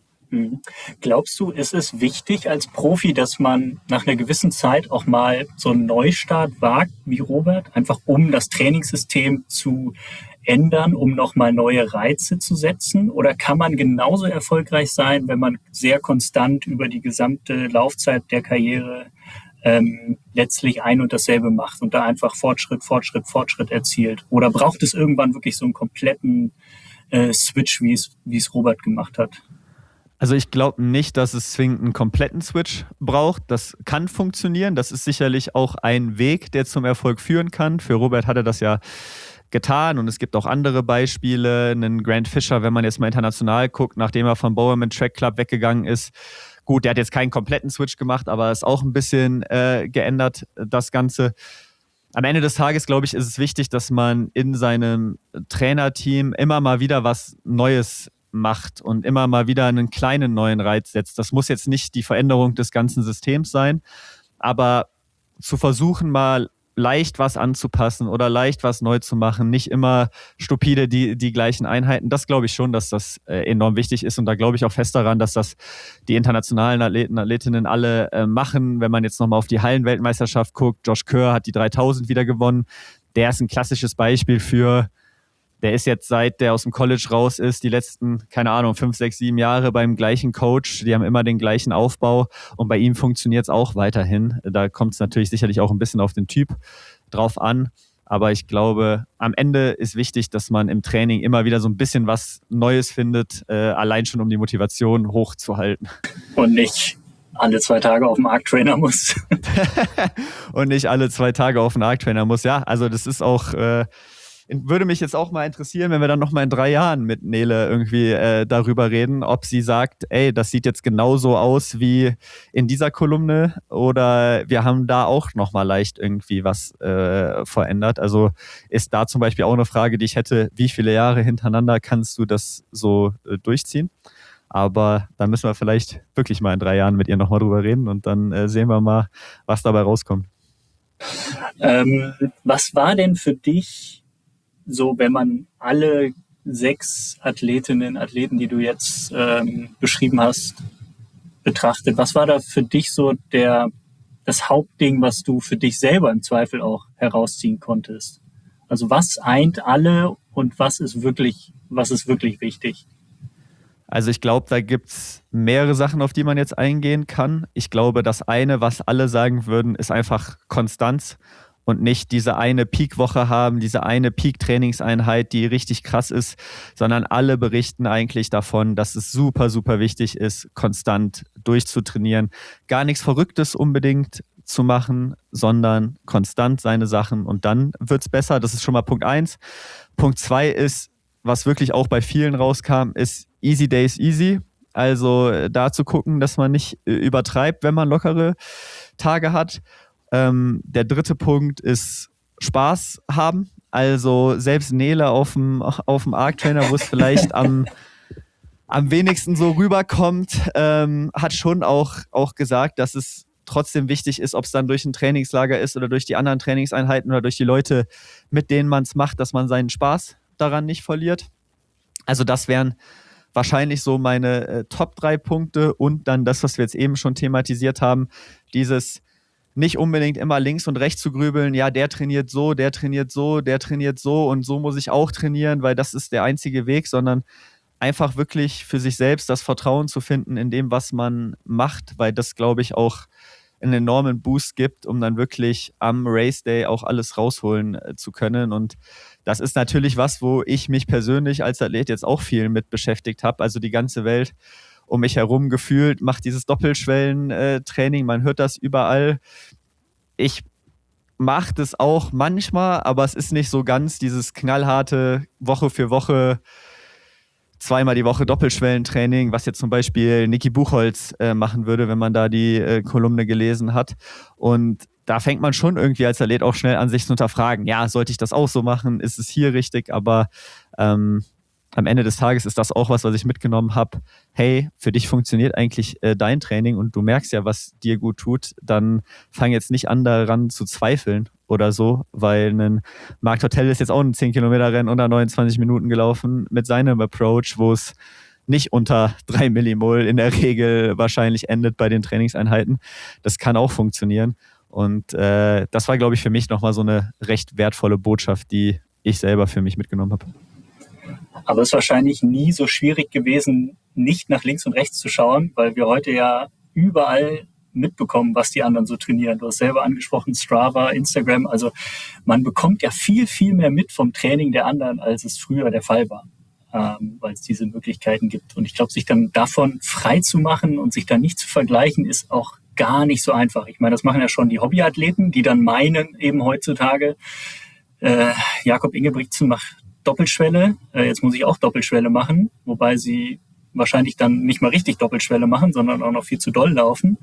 Glaubst du, ist es wichtig als Profi, dass man nach einer gewissen Zeit auch mal so einen Neustart wagt, wie Robert, einfach um das Trainingssystem zu ändern, um nochmal neue Reize zu setzen? Oder kann man genauso erfolgreich sein, wenn man sehr konstant über die gesamte Laufzeit der Karriere letztlich ein und dasselbe macht und da einfach Fortschritt erzielt? Oder braucht es irgendwann wirklich so einen kompletten Switch, wie es Robert gemacht hat? Also ich glaube nicht, dass es zwingend einen kompletten Switch braucht. Das kann funktionieren. Das ist sicherlich auch ein Weg, der zum Erfolg führen kann. Für Robert hat er das ja getan und es gibt auch andere Beispiele. Einen Grant Fisher, wenn man jetzt mal international guckt, nachdem er vom Bowerman Track Club weggegangen ist. Gut, der hat jetzt keinen kompletten Switch gemacht, aber ist auch ein bisschen geändert, das Ganze. Am Ende des Tages, glaube ich, ist es wichtig, dass man in seinem Trainerteam immer mal wieder was Neues macht und immer mal wieder einen kleinen neuen Reiz setzt. Das muss jetzt nicht die Veränderung des ganzen Systems sein, aber zu versuchen, mal leicht was anzupassen oder leicht was neu zu machen, nicht immer stupide die gleichen Einheiten. Das glaube ich schon, dass das enorm wichtig ist und da glaube ich auch fest daran, dass das die internationalen Athleten, Athletinnen alle machen. Wenn man jetzt nochmal auf die Hallenweltmeisterschaft guckt, Josh Kerr hat die 3000 wieder gewonnen. Der ist ein klassisches Beispiel für der ist jetzt, seit der aus dem College raus ist, die letzten, keine Ahnung, 5, 6, 7 Jahre beim gleichen Coach. Die haben immer den gleichen Aufbau und bei ihm funktioniert es auch weiterhin. Da kommt es natürlich sicherlich auch ein bisschen auf den Typ drauf an. Aber ich glaube, am Ende ist wichtig, dass man im Training immer wieder so ein bisschen was Neues findet, allein schon um die Motivation hochzuhalten. Und nicht alle 2 Tage auf dem Arc-Trainer muss. Und nicht alle 2 Tage auf den Arc-Trainer muss. Ja, also das ist auch, würde mich jetzt auch mal interessieren, wenn wir dann nochmal in 3 Jahren mit Nele irgendwie darüber reden, ob sie sagt, ey, das sieht jetzt genauso aus wie in dieser Kolumne oder wir haben da auch nochmal leicht irgendwie was verändert. Also ist da zum Beispiel auch eine Frage, die ich hätte, wie viele Jahre hintereinander kannst du das so durchziehen? Aber da müssen wir vielleicht wirklich mal in 3 Jahren mit ihr nochmal drüber reden und dann sehen wir mal, was dabei rauskommt. Was war denn für dich so, wenn man alle 6 Athletinnen, Athleten, die du jetzt beschrieben hast, betrachtet? Was war da für dich so das Hauptding, was du für dich selber im Zweifel auch herausziehen konntest? Also was eint alle und was ist wirklich wichtig? Also ich glaube, da gibt es mehrere Sachen, auf die man jetzt eingehen kann. Ich glaube, das eine, was alle sagen würden, ist einfach Konstanz und nicht diese eine Peak-Woche haben, diese eine Peak-Trainingseinheit, die richtig krass ist, sondern alle berichten eigentlich davon, dass es super, super wichtig ist, konstant durchzutrainieren. Gar nichts Verrücktes unbedingt zu machen, sondern konstant seine Sachen und dann wird es besser. Das ist schon mal Punkt 1. Punkt 2 ist, was wirklich auch bei vielen rauskam, ist Easy Days easy. Also da zu gucken, dass man nicht übertreibt, wenn man lockere Tage hat. Der 3. Punkt ist Spaß haben. Also selbst Nele auf dem Arc-Trainer, wo es vielleicht am wenigsten so rüberkommt, hat schon auch gesagt, dass es trotzdem wichtig ist, ob es dann durch ein Trainingslager ist oder durch die anderen Trainingseinheiten oder durch die Leute, mit denen man es macht, dass man seinen Spaß daran nicht verliert. Also das wären wahrscheinlich so meine Top 3 Punkte und dann das, was wir jetzt eben schon thematisiert haben, dieses nicht unbedingt immer links und rechts zu grübeln, ja, der trainiert so, der trainiert so, der trainiert so und so muss ich auch trainieren, weil das ist der einzige Weg, sondern einfach wirklich für sich selbst das Vertrauen zu finden in dem, was man macht, weil das, glaube ich, auch einen enormen Boost gibt, um dann wirklich am Race Day auch alles rausholen zu können. Und das ist natürlich was, wo ich mich persönlich als Athlet jetzt auch viel mit beschäftigt habe. Also die ganze Welt um mich herum gefühlt macht dieses Doppelschwellentraining. Man hört das überall. Ich mache das auch manchmal, aber es ist nicht so ganz dieses knallharte Woche für Woche 2-mal die Woche Doppelschwellentraining, was jetzt zum Beispiel Niki Buchholz machen würde, wenn man da die Kolumne gelesen hat. Und da fängt man schon irgendwie als Athlet auch schnell an, sich zu hinterfragen, ja, sollte ich das auch so machen? Ist es hier richtig? Aber am Ende des Tages ist das auch was ich mitgenommen habe. Hey, für dich funktioniert eigentlich dein Training und du merkst ja, was dir gut tut, dann fang jetzt nicht an, daran zu zweifeln oder so, weil ein Marc Tortell ist jetzt auch ein 10-Kilometer-Rennen unter 29 Minuten gelaufen mit seinem Approach, wo es nicht unter 3 Millimol in der Regel wahrscheinlich endet bei den Trainingseinheiten. Das kann auch funktionieren. Und das war, glaube ich, für mich nochmal so eine recht wertvolle Botschaft, die ich selber für mich mitgenommen habe. Aber es ist wahrscheinlich nie so schwierig gewesen, nicht nach links und rechts zu schauen, weil wir heute ja überall mitbekommen, was die anderen so trainieren. Du hast selber angesprochen, Strava, Instagram. Also man bekommt ja viel, viel mehr mit vom Training der anderen, als es früher der Fall war, weil es diese Möglichkeiten gibt. Und ich glaube, sich dann davon frei zu machen und sich dann nicht zu vergleichen, ist auch gar nicht so einfach. Ich meine, das machen ja schon die Hobbyathleten, die dann meinen, eben heutzutage, Jakob Ingebrigtsen macht Doppelschwelle, jetzt muss ich auch Doppelschwelle machen, wobei sie wahrscheinlich dann nicht mal richtig Doppelschwelle machen, sondern auch noch viel zu doll laufen.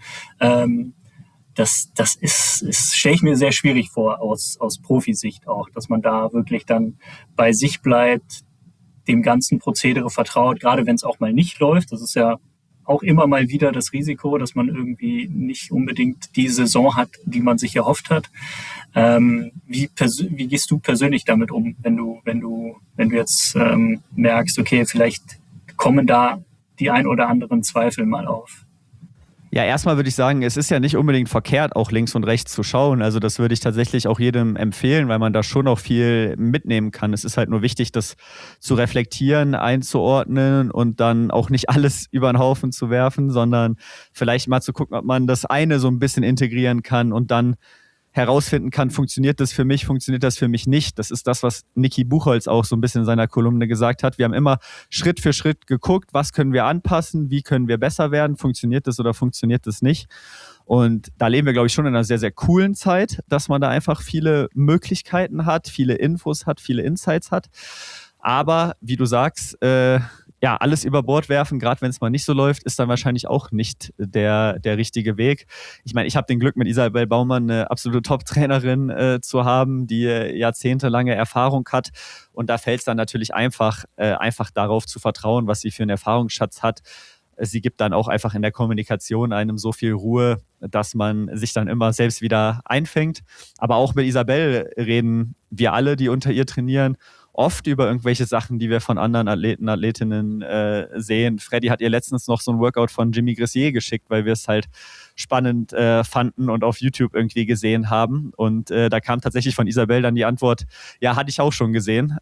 Das stelle ich mir sehr schwierig vor, aus Profisicht auch, dass man da wirklich dann bei sich bleibt, dem ganzen Prozedere vertraut, gerade wenn es auch mal nicht läuft. Das ist ja auch immer mal wieder das Risiko, dass man irgendwie nicht unbedingt die Saison hat, die man sich erhofft hat. Wie gehst du persönlich damit um, wenn du jetzt merkst, okay, vielleicht kommen da die ein oder anderen Zweifel mal auf? Ja, erstmal würde ich sagen, es ist ja nicht unbedingt verkehrt, auch links und rechts zu schauen. Also das würde ich tatsächlich auch jedem empfehlen, weil man da schon auch viel mitnehmen kann. Es ist halt nur wichtig, das zu reflektieren, einzuordnen und dann auch nicht alles über den Haufen zu werfen, sondern vielleicht mal zu gucken, ob man das eine so ein bisschen integrieren kann und dann herausfinden kann, funktioniert das für mich nicht. Das ist das, was Niki Buchholz auch so ein bisschen in seiner Kolumne gesagt hat. Wir haben immer Schritt für Schritt geguckt, was können wir anpassen, wie können wir besser werden, funktioniert das oder funktioniert das nicht. Und da leben wir, glaube ich, schon in einer sehr, sehr coolen Zeit, dass man da einfach viele Möglichkeiten hat, viele Infos hat, viele Insights hat. Aber wie du sagst, ja, alles über Bord werfen, gerade wenn es mal nicht so läuft, ist dann wahrscheinlich auch nicht der richtige Weg. Ich meine, ich habe den Glück, mit Isabel Baumann eine absolute Top-Trainerin zu haben, die jahrzehntelange Erfahrung hat. Und da fällt es dann natürlich einfach darauf zu vertrauen, was sie für einen Erfahrungsschatz hat. Sie gibt dann auch einfach in der Kommunikation einem so viel Ruhe, dass man sich dann immer selbst wieder einfängt. Aber auch mit Isabel reden wir alle, die unter ihr trainieren, oft über irgendwelche Sachen, die wir von anderen Athleten, Athletinnen sehen. Freddy hat ihr letztens noch so ein Workout von Jimmy Gressier geschickt, weil wir es halt spannend fanden und auf YouTube irgendwie gesehen haben. Und da kam tatsächlich von Isabel dann die Antwort, ja, hatte ich auch schon gesehen.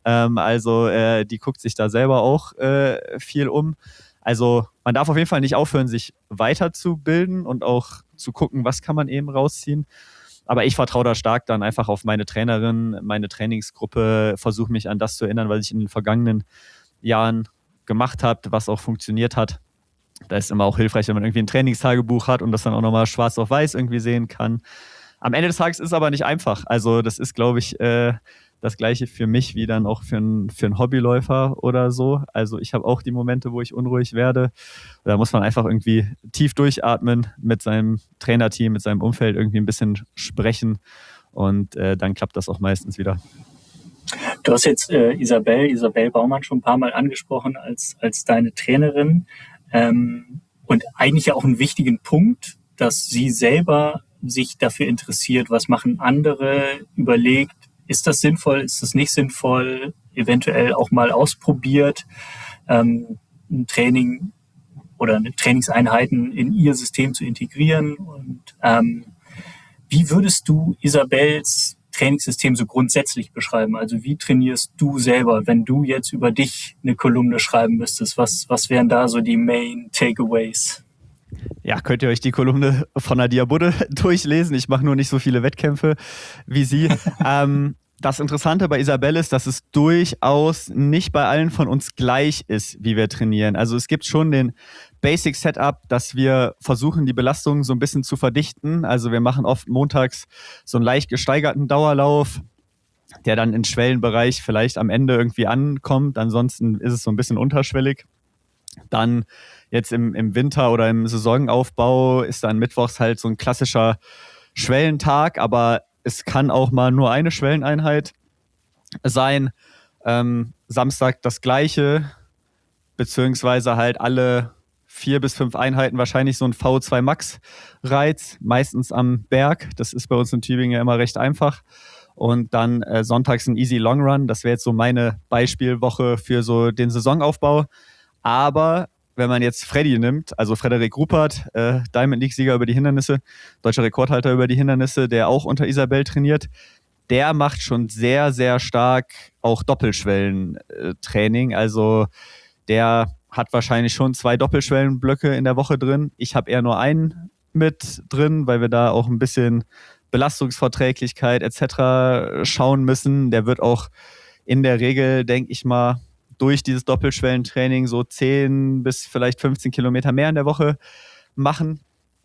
Die guckt sich da selber auch viel um. Also man darf auf jeden Fall nicht aufhören, sich weiterzubilden und auch zu gucken, was kann man eben rausziehen. Aber ich vertraue da stark dann einfach auf meine Trainerin, meine Trainingsgruppe, versuche mich an das zu erinnern, was ich in den vergangenen Jahren gemacht habe, was auch funktioniert hat. Da ist immer auch hilfreich, wenn man irgendwie ein Trainingstagebuch hat und das dann auch nochmal schwarz auf weiß irgendwie sehen kann. Am Ende des Tages ist es aber nicht einfach. Also das ist, glaube ich, das Gleiche für mich wie dann auch für einen Hobbyläufer oder so. Also ich habe auch die Momente, wo ich unruhig werde. Da muss man einfach irgendwie tief durchatmen, mit seinem Trainerteam, mit seinem Umfeld irgendwie ein bisschen sprechen und dann klappt das auch meistens wieder. Du hast jetzt Isabel Baumann schon ein paar Mal angesprochen als deine Trainerin und eigentlich ja auch einen wichtigen Punkt, dass sie selber sich dafür interessiert, was machen andere, überlegt, ist das sinnvoll, ist das nicht sinnvoll, eventuell auch mal ausprobiert, ein Training oder eine Trainingseinheiten in ihr System zu integrieren. Und wie würdest du Isabels Trainingssystem so grundsätzlich beschreiben? Also wie trainierst du selber, wenn du jetzt über dich eine Kolumne schreiben müsstest? Was wären da so die Main Takeaways? Ja, könnt ihr euch die Kolumne von Nadia Budde durchlesen. Ich mache nur nicht so viele Wettkämpfe wie sie. Das Interessante bei Isabel ist, dass es durchaus nicht bei allen von uns gleich ist, wie wir trainieren. Also es gibt schon den Basic Setup, dass wir versuchen, die Belastung so ein bisschen zu verdichten. Also wir machen oft montags so einen leicht gesteigerten Dauerlauf, der dann im Schwellenbereich vielleicht am Ende irgendwie ankommt. Ansonsten ist es so ein bisschen unterschwellig. Dann jetzt im Winter oder im Saisonaufbau ist dann mittwochs halt so ein klassischer Schwellentag, aber es kann auch mal nur eine Schwelleneinheit sein. Samstag das gleiche, beziehungsweise halt alle 4 bis 5 Einheiten wahrscheinlich so ein VO2 Max Reiz, meistens am Berg. Das ist bei uns in Tübingen ja immer recht einfach. Und dann sonntags ein Easy Long Run. Das wäre jetzt so meine Beispielwoche für so den Saisonaufbau. Aber wenn man jetzt Freddy nimmt, also Frederik Ruppert, Diamond League-Sieger über die Hindernisse, deutscher Rekordhalter über die Hindernisse, der auch unter Isabel trainiert, der macht schon sehr, sehr stark auch Doppelschwellentraining. Also der hat wahrscheinlich schon 2 Doppelschwellenblöcke in der Woche drin. Ich habe eher nur einen mit drin, weil wir da auch ein bisschen Belastungsverträglichkeit etc. schauen müssen. Der wird auch in der Regel, denke ich mal, durch dieses Doppelschwellentraining so 10 bis vielleicht 15 Kilometer mehr in der Woche machen.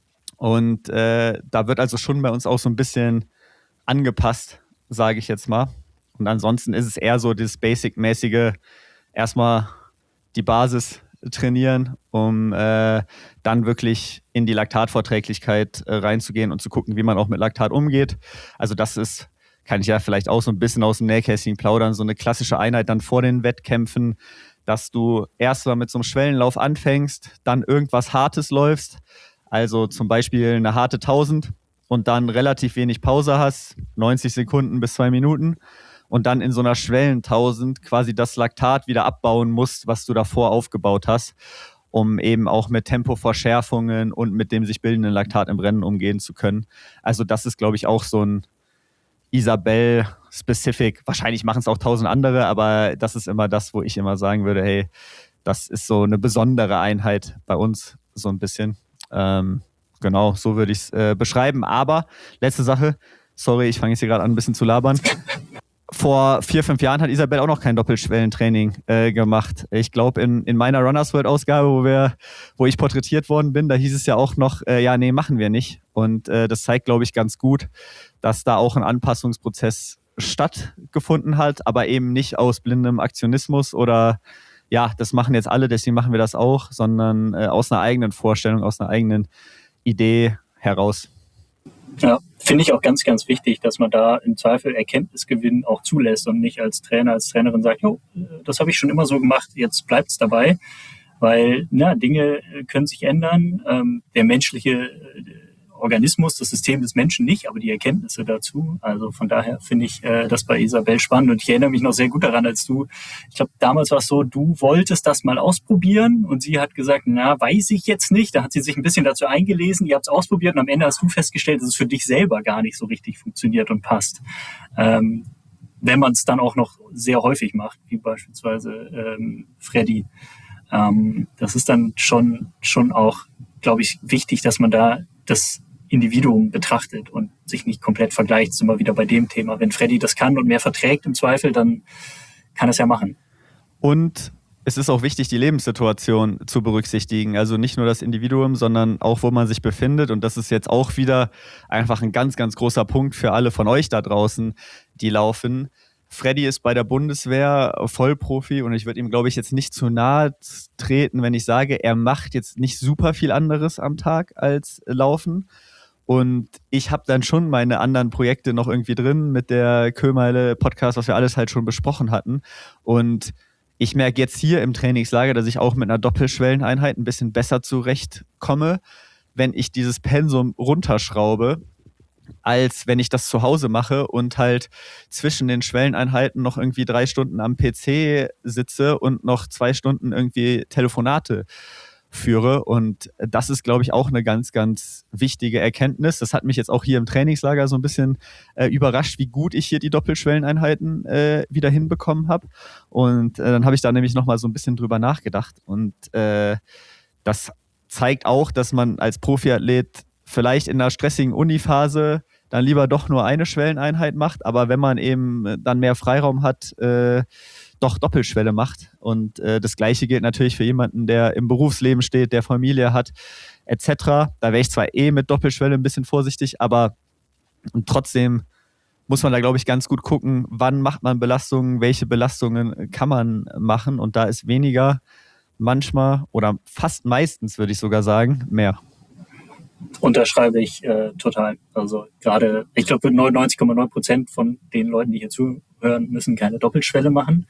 Und da wird also schon bei uns auch so ein bisschen angepasst, sage ich jetzt mal. Und ansonsten ist es eher so das Basic-mäßige, erstmal die Basis trainieren, um dann wirklich in die Laktatverträglichkeit reinzugehen und zu gucken, wie man auch mit Laktat umgeht. Also das ist, kann ich ja vielleicht auch so ein bisschen aus dem Nähkästchen plaudern, so eine klassische Einheit dann vor den Wettkämpfen, dass du erst mal mit so einem Schwellenlauf anfängst, dann irgendwas Hartes läufst, also zum Beispiel eine harte 1000 und dann relativ wenig Pause hast, 90 Sekunden bis 2 Minuten und dann in so einer Schwellen 1000 quasi das Laktat wieder abbauen musst, was du davor aufgebaut hast. um eben auch mit Tempoverschärfungen und mit dem sich bildenden Laktat im Rennen umgehen zu können. Also das ist, glaube ich, auch so ein Isabel-specific. Wahrscheinlich machen es auch 1000 andere, aber das ist immer das, wo ich immer sagen würde, hey, das ist so eine besondere Einheit bei uns, so ein bisschen. Genau, so würde ich es beschreiben. Aber letzte Sache, sorry, ich fange jetzt hier gerade an, ein bisschen zu labern. Vor 4-5 Jahren hat Isabel auch noch kein Doppelschwellentraining gemacht. Ich glaube, in meiner Runners World Ausgabe, wo ich porträtiert worden bin, da hieß es ja auch noch, ja, nee, machen wir nicht. Und das zeigt, glaube ich, ganz gut, dass da auch ein Anpassungsprozess stattgefunden hat, aber eben nicht aus blindem Aktionismus oder ja, das machen jetzt alle, deswegen machen wir das auch, sondern aus einer eigenen Vorstellung, aus einer eigenen Idee heraus. Ja, finde ich auch ganz, ganz wichtig, dass man da im Zweifel Erkenntnisgewinn auch zulässt und nicht als Trainer, als Trainerin sagt, jo, das habe ich schon immer so gemacht, jetzt bleibt's dabei, weil Dinge können sich ändern. Der menschliche Organismus, das System des Menschen nicht, aber die Erkenntnisse dazu. Also von daher finde ich das bei Isabel spannend und ich erinnere mich noch sehr gut daran, ich glaube, damals war es so, du wolltest das mal ausprobieren und sie hat gesagt, weiß ich jetzt nicht. Da hat sie sich ein bisschen dazu eingelesen, ihr habt es ausprobiert und am Ende hast du festgestellt, dass es für dich selber gar nicht so richtig funktioniert und passt. Wenn man es dann auch noch sehr häufig macht, wie beispielsweise Freddy. Das ist dann schon auch, glaube ich, wichtig, dass man da das Individuum betrachtet und sich nicht komplett vergleicht, immer wieder bei dem Thema. Wenn Freddy das kann und mehr verträgt im Zweifel, dann kann er es ja machen. Und es ist auch wichtig, die Lebenssituation zu berücksichtigen. Also nicht nur das Individuum, sondern auch, wo man sich befindet. Und das ist jetzt auch wieder einfach ein ganz, ganz großer Punkt für alle von euch da draußen, die laufen. Freddy ist bei der Bundeswehr Vollprofi und ich würde ihm, glaube ich, jetzt nicht zu nahe treten, wenn ich sage, er macht jetzt nicht super viel anderes am Tag als Laufen. Und ich habe dann schon meine anderen Projekte noch irgendwie drin mit der Köhmeile-Podcast, was wir alles halt schon besprochen hatten. Und ich merke jetzt hier im Trainingslager, dass ich auch mit einer Doppelschwelleneinheit ein bisschen besser zurechtkomme, wenn ich dieses Pensum runterschraube, als wenn ich das zu Hause mache und halt zwischen den Schwelleneinheiten noch irgendwie 3 Stunden am PC sitze und noch 2 Stunden irgendwie Telefonate führe. Und das ist, glaube ich, auch eine ganz, ganz wichtige Erkenntnis. Das hat mich jetzt auch hier im Trainingslager so ein bisschen überrascht, wie gut ich hier die Doppelschwelleneinheiten wieder hinbekommen habe. Und dann habe ich da nämlich nochmal so ein bisschen drüber nachgedacht. Und das zeigt auch, dass man als Profiathlet vielleicht in einer stressigen Uniphase dann lieber doch nur eine Schwelleneinheit macht, aber wenn man eben dann mehr Freiraum hat, doch Doppelschwelle macht. Und das Gleiche gilt natürlich für jemanden, der im Berufsleben steht, der Familie hat, etc. Da wäre ich zwar mit Doppelschwelle ein bisschen vorsichtig, aber trotzdem muss man da, glaube ich, ganz gut gucken, wann macht man Belastungen, welche Belastungen kann man machen. Und da ist weniger manchmal oder fast meistens, würde ich sogar sagen, mehr. Unterschreibe ich total. Also gerade, ich glaube, 99,9% von den Leuten, die hier zuhören, müssen keine Doppelschwelle machen.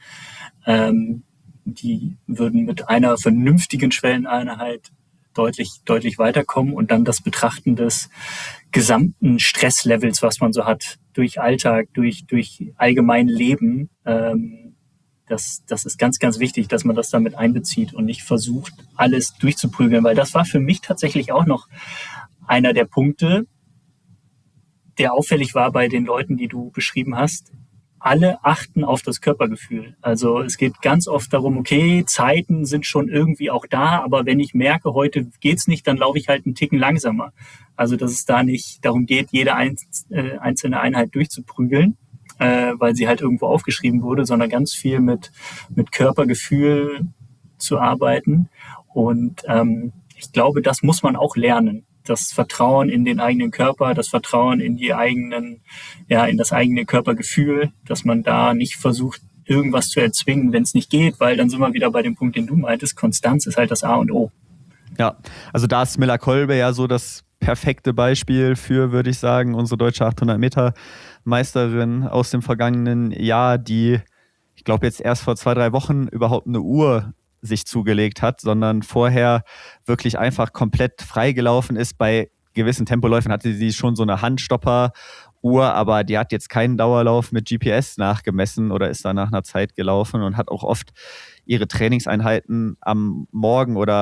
Die würden mit einer vernünftigen Schwelleneinheit deutlich weiterkommen und dann das Betrachten des gesamten Stresslevels, was man so hat, durch Alltag, durch allgemein Leben, das ist ganz, ganz wichtig, dass man das damit einbezieht und nicht versucht, alles durchzuprügeln, weil das war für mich tatsächlich auch noch einer der Punkte, der auffällig war bei den Leuten, die du beschrieben hast. Alle achten auf das Körpergefühl. Also es geht ganz oft darum, okay, Zeiten sind schon irgendwie auch da, aber wenn ich merke, heute geht's nicht, dann laufe ich halt einen Ticken langsamer. Also dass es da nicht darum geht, jede einzelne Einheit durchzuprügeln, weil sie halt irgendwo aufgeschrieben wurde, sondern ganz viel mit Körpergefühl zu arbeiten. Und ich glaube, das muss man auch lernen. Das Vertrauen in den eigenen Körper, das Vertrauen in in das eigene Körpergefühl, dass man da nicht versucht, irgendwas zu erzwingen, wenn es nicht geht, weil dann sind wir wieder bei dem Punkt, den du meintest, Konstanz ist halt das A und O. Ja, also da ist Milla Kolbe ja so das perfekte Beispiel für, würde ich sagen, unsere deutsche 800-Meter-Meisterin aus dem vergangenen Jahr, die, ich glaube, jetzt erst vor 2-3 Wochen überhaupt eine Uhr sich zugelegt hat, sondern vorher wirklich einfach komplett freigelaufen ist. Bei gewissen Tempoläufen hatte sie schon so eine Handstopper-Uhr, aber die hat jetzt keinen Dauerlauf mit GPS nachgemessen oder ist da nach einer Zeit gelaufen und hat auch oft ihre Trainingseinheiten am Morgen oder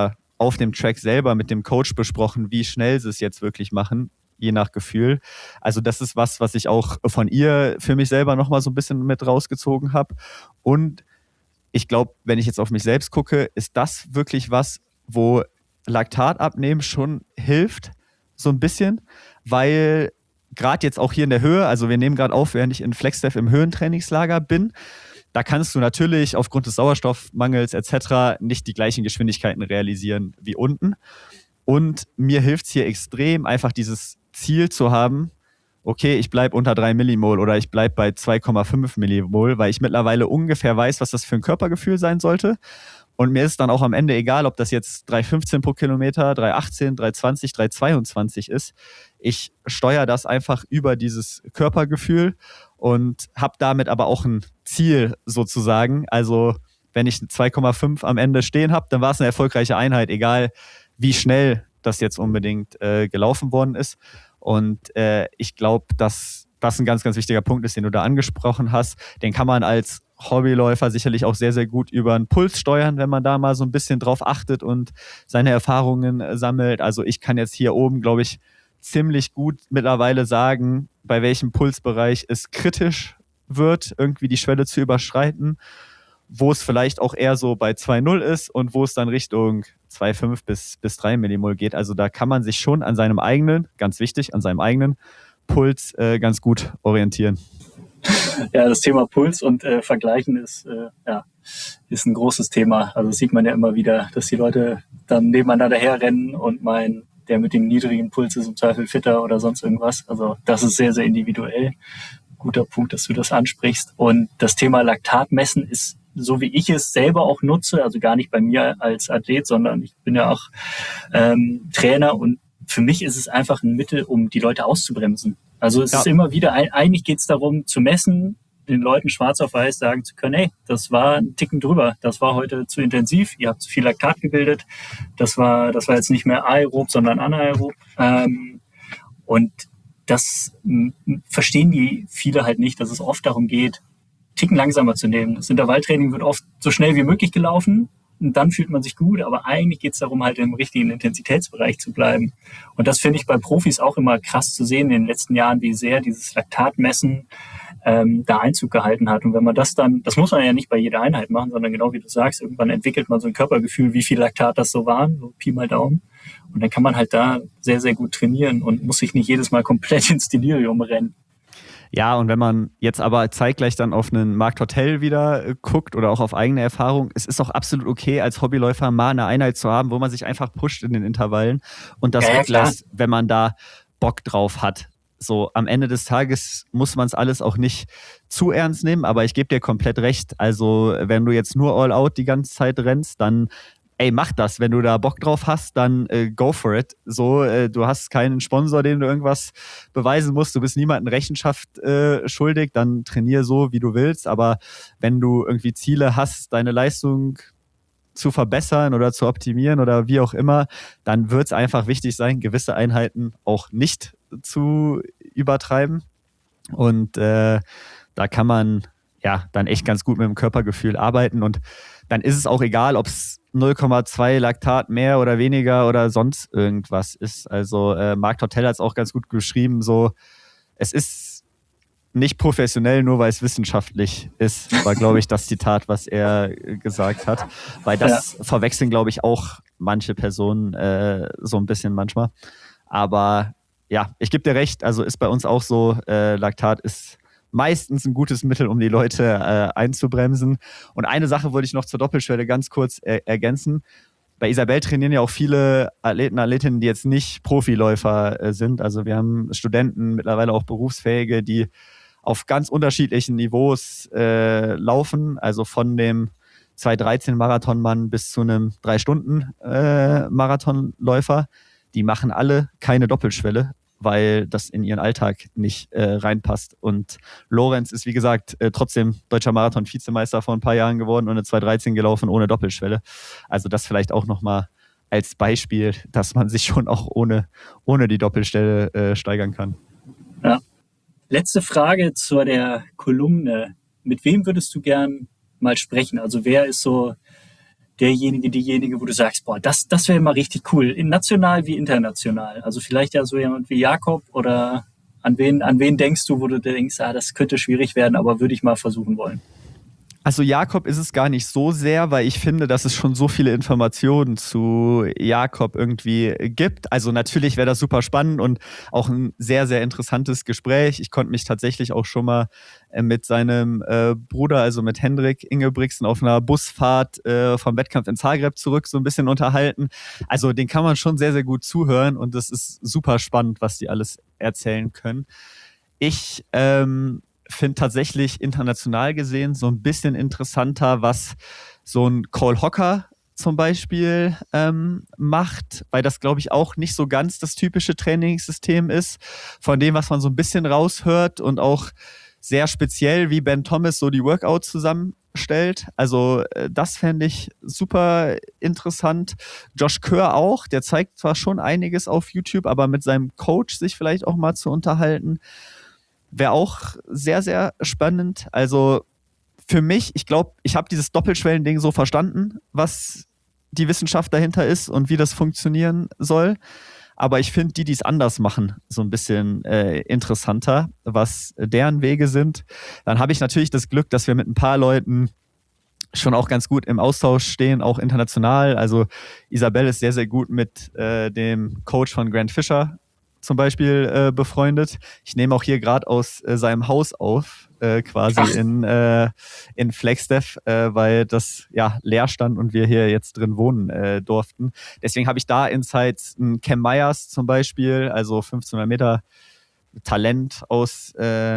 auf dem Track selber mit dem Coach besprochen, wie schnell sie es jetzt wirklich machen, je nach Gefühl. Also das ist was ich auch von ihr für mich selber nochmal so ein bisschen mit rausgezogen habe. Und ich glaube, wenn ich jetzt auf mich selbst gucke, ist das wirklich was, wo Laktat abnehmen schon hilft, so ein bisschen, weil gerade jetzt auch hier in der Höhe, also wir nehmen gerade auf, während ich in Flexdev im Höhentrainingslager bin, da kannst du natürlich aufgrund des Sauerstoffmangels etc. nicht die gleichen Geschwindigkeiten realisieren wie unten. Und mir hilft es hier extrem, einfach dieses Ziel zu haben, okay, ich bleibe unter 3 Millimol oder ich bleibe bei 2,5 Millimol, weil ich mittlerweile ungefähr weiß, was das für ein Körpergefühl sein sollte. Und mir ist dann auch am Ende egal, ob das jetzt 3,15 pro Kilometer, 3,18, 3,20, 3,22 ist. Ich steuere das einfach über dieses Körpergefühl und habe damit aber auch ein Ziel sozusagen. Also wenn ich 2,5 am Ende stehen habe, dann war es eine erfolgreiche Einheit, egal wie schnell das jetzt unbedingt gelaufen worden ist. Und ich glaube, dass das ein ganz, ganz wichtiger Punkt ist, den du da angesprochen hast. Den kann man als Hobbyläufer sicherlich auch sehr, sehr gut über einen Puls steuern, wenn man da mal so ein bisschen drauf achtet und seine Erfahrungen sammelt. Also ich kann jetzt hier oben, glaube ich, ziemlich gut mittlerweile sagen, bei welchem Pulsbereich es kritisch wird, irgendwie die Schwelle zu überschreiten, wo es vielleicht auch eher so bei 2,0 ist und wo es dann Richtung 2,5 bis 3 Millimol geht. Also da kann man sich schon an seinem eigenen, ganz wichtig, an seinem eigenen Puls ganz gut orientieren. Ja, das Thema Puls und Vergleichen ist ein großes Thema. Also das sieht man ja immer wieder, dass die Leute dann nebeneinander herrennen und meinen, der mit dem niedrigen Puls ist im Zweifel fitter oder sonst irgendwas. Also das ist sehr, sehr individuell. Guter Punkt, dass du das ansprichst. Und das Thema Laktatmessen ist, so wie ich es selber auch nutze, also gar nicht bei mir als Athlet, sondern ich bin ja auch Trainer, und für mich ist es einfach ein Mittel, um die Leute auszubremsen. Also es ist immer wieder, eigentlich geht es darum zu messen, den Leuten schwarz auf weiß sagen zu können, hey, das war ein Ticken drüber, das war heute zu intensiv, ihr habt zu viel Laktat gebildet, das war jetzt nicht mehr aerob, sondern anaerob. Und das verstehen die viele halt nicht, dass es oft darum geht, Ticken langsamer zu nehmen. Das Intervalltraining wird oft so schnell wie möglich gelaufen und dann fühlt man sich gut, aber eigentlich geht es darum, halt im richtigen Intensitätsbereich zu bleiben. Und das finde ich bei Profis auch immer krass zu sehen in den letzten Jahren, wie sehr dieses Laktatmessen da Einzug gehalten hat. Und wenn man das muss man ja nicht bei jeder Einheit machen, sondern genau wie du sagst, irgendwann entwickelt man so ein Körpergefühl, wie viel Laktat das so waren, so Pi mal Daumen. Und dann kann man halt da sehr, sehr gut trainieren und muss sich nicht jedes Mal komplett ins Delirium rennen. Ja, und wenn man jetzt aber zeitgleich dann auf einen Marc Tortel wieder guckt oder auch auf eigene Erfahrung, es ist auch absolut okay, als Hobbyläufer mal eine Einheit zu haben, wo man sich einfach pusht in den Intervallen und das weglässt, wenn man da Bock drauf hat. So, am Ende des Tages muss man es alles auch nicht zu ernst nehmen, aber ich gebe dir komplett recht. Also, wenn du jetzt nur all out die ganze Zeit rennst, dann mach das. Wenn du da Bock drauf hast, dann go for it. So, du hast keinen Sponsor, dem du irgendwas beweisen musst. Du bist niemandem Rechenschaft schuldig. Dann trainier so, wie du willst. Aber wenn du irgendwie Ziele hast, deine Leistung zu verbessern oder zu optimieren oder wie auch immer, dann wird es einfach wichtig sein, gewisse Einheiten auch nicht zu übertreiben. Und da kann man ja dann echt ganz gut mit dem Körpergefühl arbeiten. Und dann ist es auch egal, ob es 0,2 Laktat mehr oder weniger oder sonst irgendwas ist. Also Marc Tortel hat es auch ganz gut geschrieben, so, es ist nicht professionell, nur weil es wissenschaftlich ist, war, glaube ich, das Zitat, was er gesagt hat. Weil das verwechseln, glaube ich, auch manche Personen so ein bisschen manchmal. Aber ja, ich gebe dir recht, also ist bei uns auch so, Laktat ist meistens ein gutes Mittel, um die Leute einzubremsen. Und eine Sache wollte ich noch zur Doppelschwelle ganz kurz ergänzen. Bei Isabel trainieren ja auch viele Athleten, Athletinnen, die jetzt nicht Profiläufer sind. Also wir haben Studenten, mittlerweile auch Berufsfähige, die auf ganz unterschiedlichen Niveaus laufen. Also von dem 2:13-Marathonmann bis zu einem 3-Stunden-Marathonläufer. Die machen alle keine Doppelschwelle, weil das in ihren Alltag nicht reinpasst. Und Lorenz ist, wie gesagt, trotzdem deutscher Marathon-Vizemeister vor ein paar Jahren geworden und eine 2:13 gelaufen ohne Doppelschwelle. Also das vielleicht auch nochmal als Beispiel, dass man sich schon auch ohne die Doppelschwelle steigern kann. Ja. Letzte Frage zu der Kolumne. Mit wem würdest du gern mal sprechen? Also wer ist so diejenige, wo du sagst, boah, das wäre immer richtig cool, national wie international. Also vielleicht ja so jemand wie Jakob oder an wen denkst du, wo du denkst, das könnte schwierig werden, aber würde ich mal versuchen wollen? Also Jakob ist es gar nicht so sehr, weil ich finde, dass es schon so viele Informationen zu Jakob irgendwie gibt. Also natürlich wäre das super spannend und auch ein sehr, sehr interessantes Gespräch. Ich konnte mich tatsächlich auch schon mal mit seinem Bruder, also mit Hendrik Ingebrigtsen, auf einer Busfahrt vom Wettkampf in Zagreb zurück so ein bisschen unterhalten. Also den kann man schon sehr, sehr gut zuhören und das ist super spannend, was die alles erzählen können. Ich finde tatsächlich international gesehen so ein bisschen interessanter, was so ein Cole Hocker zum Beispiel macht, weil das, glaube ich, auch nicht so ganz das typische Trainingssystem ist, von dem, was man so ein bisschen raushört und auch sehr speziell, wie Ben Thomas so die Workouts zusammenstellt. Also das fände ich super interessant. Josh Kerr auch, der zeigt zwar schon einiges auf YouTube, aber mit seinem Coach sich vielleicht auch mal zu unterhalten, wäre auch sehr, sehr spannend. Also für mich, ich glaube, ich habe dieses Doppelschwellending so verstanden, was die Wissenschaft dahinter ist und wie das funktionieren soll. Aber ich finde die es anders machen, so ein bisschen interessanter, was deren Wege sind. Dann habe ich natürlich das Glück, dass wir mit ein paar Leuten schon auch ganz gut im Austausch stehen, auch international. Also Isabel ist sehr, sehr gut mit dem Coach von Grant Fisher zum Beispiel befreundet. Ich nehme auch hier gerade aus seinem Haus auf, quasi in Flagstaff, weil das ja leer stand und wir hier jetzt drin wohnen durften. Deswegen habe ich da Insights, Cam Myers zum Beispiel, also 1500 Meter Talent aus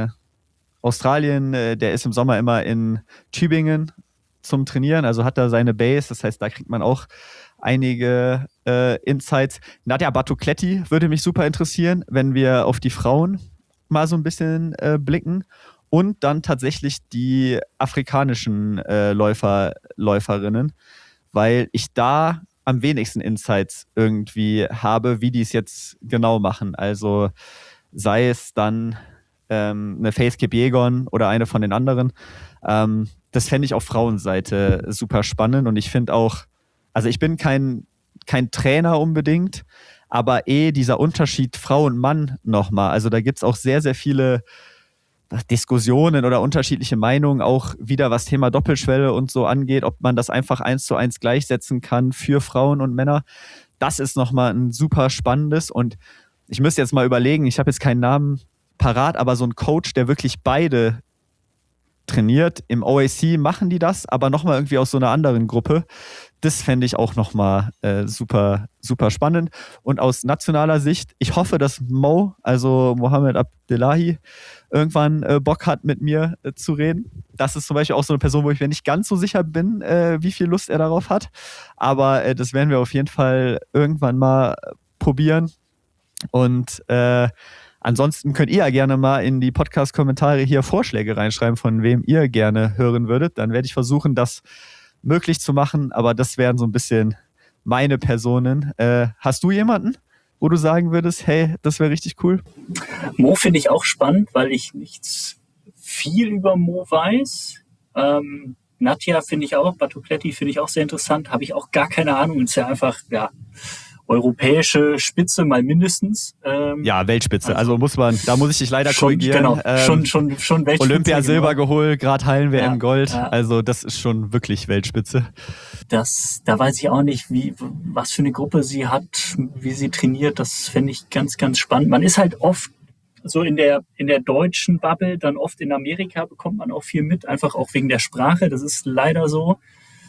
Australien, der ist im Sommer immer in Tübingen zum Trainieren, also hat da seine Base, das heißt, da kriegt man auch einige Insights. Nadia Bartocletti würde mich super interessieren, wenn wir auf die Frauen mal so ein bisschen blicken und dann tatsächlich die afrikanischen Läuferinnen, weil ich da am wenigsten Insights irgendwie habe, wie die es jetzt genau machen. Also sei es dann eine Faith Kipyegon oder eine von den anderen. Das fände ich auf Frauenseite super spannend und ich finde auch, also ich bin kein Trainer unbedingt, aber dieser Unterschied Frau und Mann nochmal. Also da gibt es auch sehr, sehr viele Diskussionen oder unterschiedliche Meinungen, auch wieder was Thema Doppelschwelle und so angeht, ob man das einfach 1:1 gleichsetzen kann für Frauen und Männer. Das ist nochmal ein super spannendes und ich müsste jetzt mal überlegen, ich habe jetzt keinen Namen parat, aber so ein Coach, der wirklich beide trainiert. Im OAC machen die das, aber nochmal irgendwie aus so einer anderen Gruppe. Das fände ich auch nochmal super, super spannend. Und aus nationaler Sicht, ich hoffe, dass also Mohamed Abdullahi, irgendwann Bock hat, mit mir zu reden. Das ist zum Beispiel auch so eine Person, wo ich mir nicht ganz so sicher bin, wie viel Lust er darauf hat. Aber das werden wir auf jeden Fall irgendwann mal probieren. Und ansonsten könnt ihr ja gerne mal in die Podcast-Kommentare hier Vorschläge reinschreiben, von wem ihr gerne hören würdet. Dann werde ich versuchen, das möglich zu machen. Aber das wären so ein bisschen meine Personen. Hast du jemanden, wo du sagen würdest, hey, das wäre richtig cool? Mo finde ich auch spannend, weil ich nicht viel über Mo weiß. Nadja finde ich auch, Bartocletti finde ich auch sehr interessant. Habe ich auch gar keine Ahnung. Ist ja einfach, europäische Spitze mal mindestens. Ja, Weltspitze. Also da muss ich dich leider korrigieren. Genau, schon Weltspitze. Olympia Silber geholt, gerade Hallen-WM Gold. Ja. Also das ist schon wirklich Weltspitze. Da weiß ich auch nicht, was für eine Gruppe sie hat, wie sie trainiert. Das finde ich ganz, ganz spannend. Man ist halt oft so in der deutschen Bubble, dann oft in Amerika bekommt man auch viel mit, einfach auch wegen der Sprache. Das ist leider so.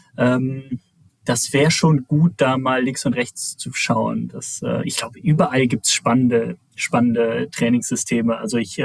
Das wäre schon gut, da mal links und rechts zu schauen. Ich glaube, überall gibt's spannende Trainingssysteme. Also ich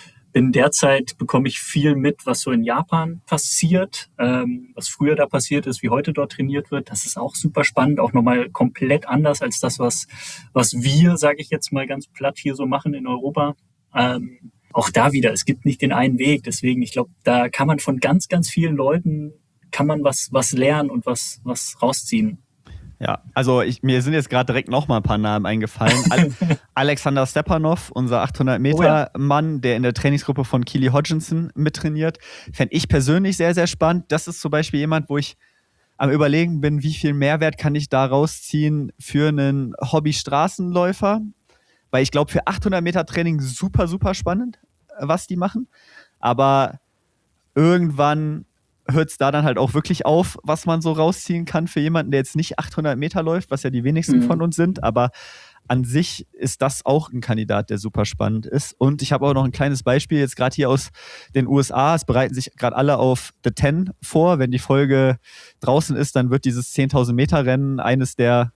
bekomme ich viel mit, was so in Japan passiert, was früher da passiert ist, wie heute dort trainiert wird. Das ist auch super spannend, auch nochmal komplett anders als das, was wir, sage ich jetzt mal ganz platt, hier so machen in Europa. Auch da wieder, es gibt nicht den einen Weg. Deswegen, ich glaube, da kann man von ganz, ganz vielen Leuten was lernen und was rausziehen. Ja, also mir sind jetzt gerade direkt noch mal ein paar Namen eingefallen. Alexander Stepanov, unser 800-Meter-Mann, der in der Trainingsgruppe von Keely Hodgkinson mittrainiert, fände ich persönlich sehr, sehr spannend. Das ist zum Beispiel jemand, wo ich am Überlegen bin, wie viel Mehrwert kann ich da rausziehen für einen Hobby-Straßenläufer. Weil ich glaube, für 800 Meter Training super, super spannend, was die machen. Aber irgendwann hört es da dann halt auch wirklich auf, was man so rausziehen kann für jemanden, der jetzt nicht 800 Meter läuft, was ja die wenigsten von uns sind. Aber an sich ist das auch ein Kandidat, der super spannend ist. Und ich habe auch noch ein kleines Beispiel, jetzt gerade hier aus den USA. Es bereiten sich gerade alle auf The 10 vor. Wenn die Folge draußen ist, dann wird dieses 10.000 Meter Rennen eines der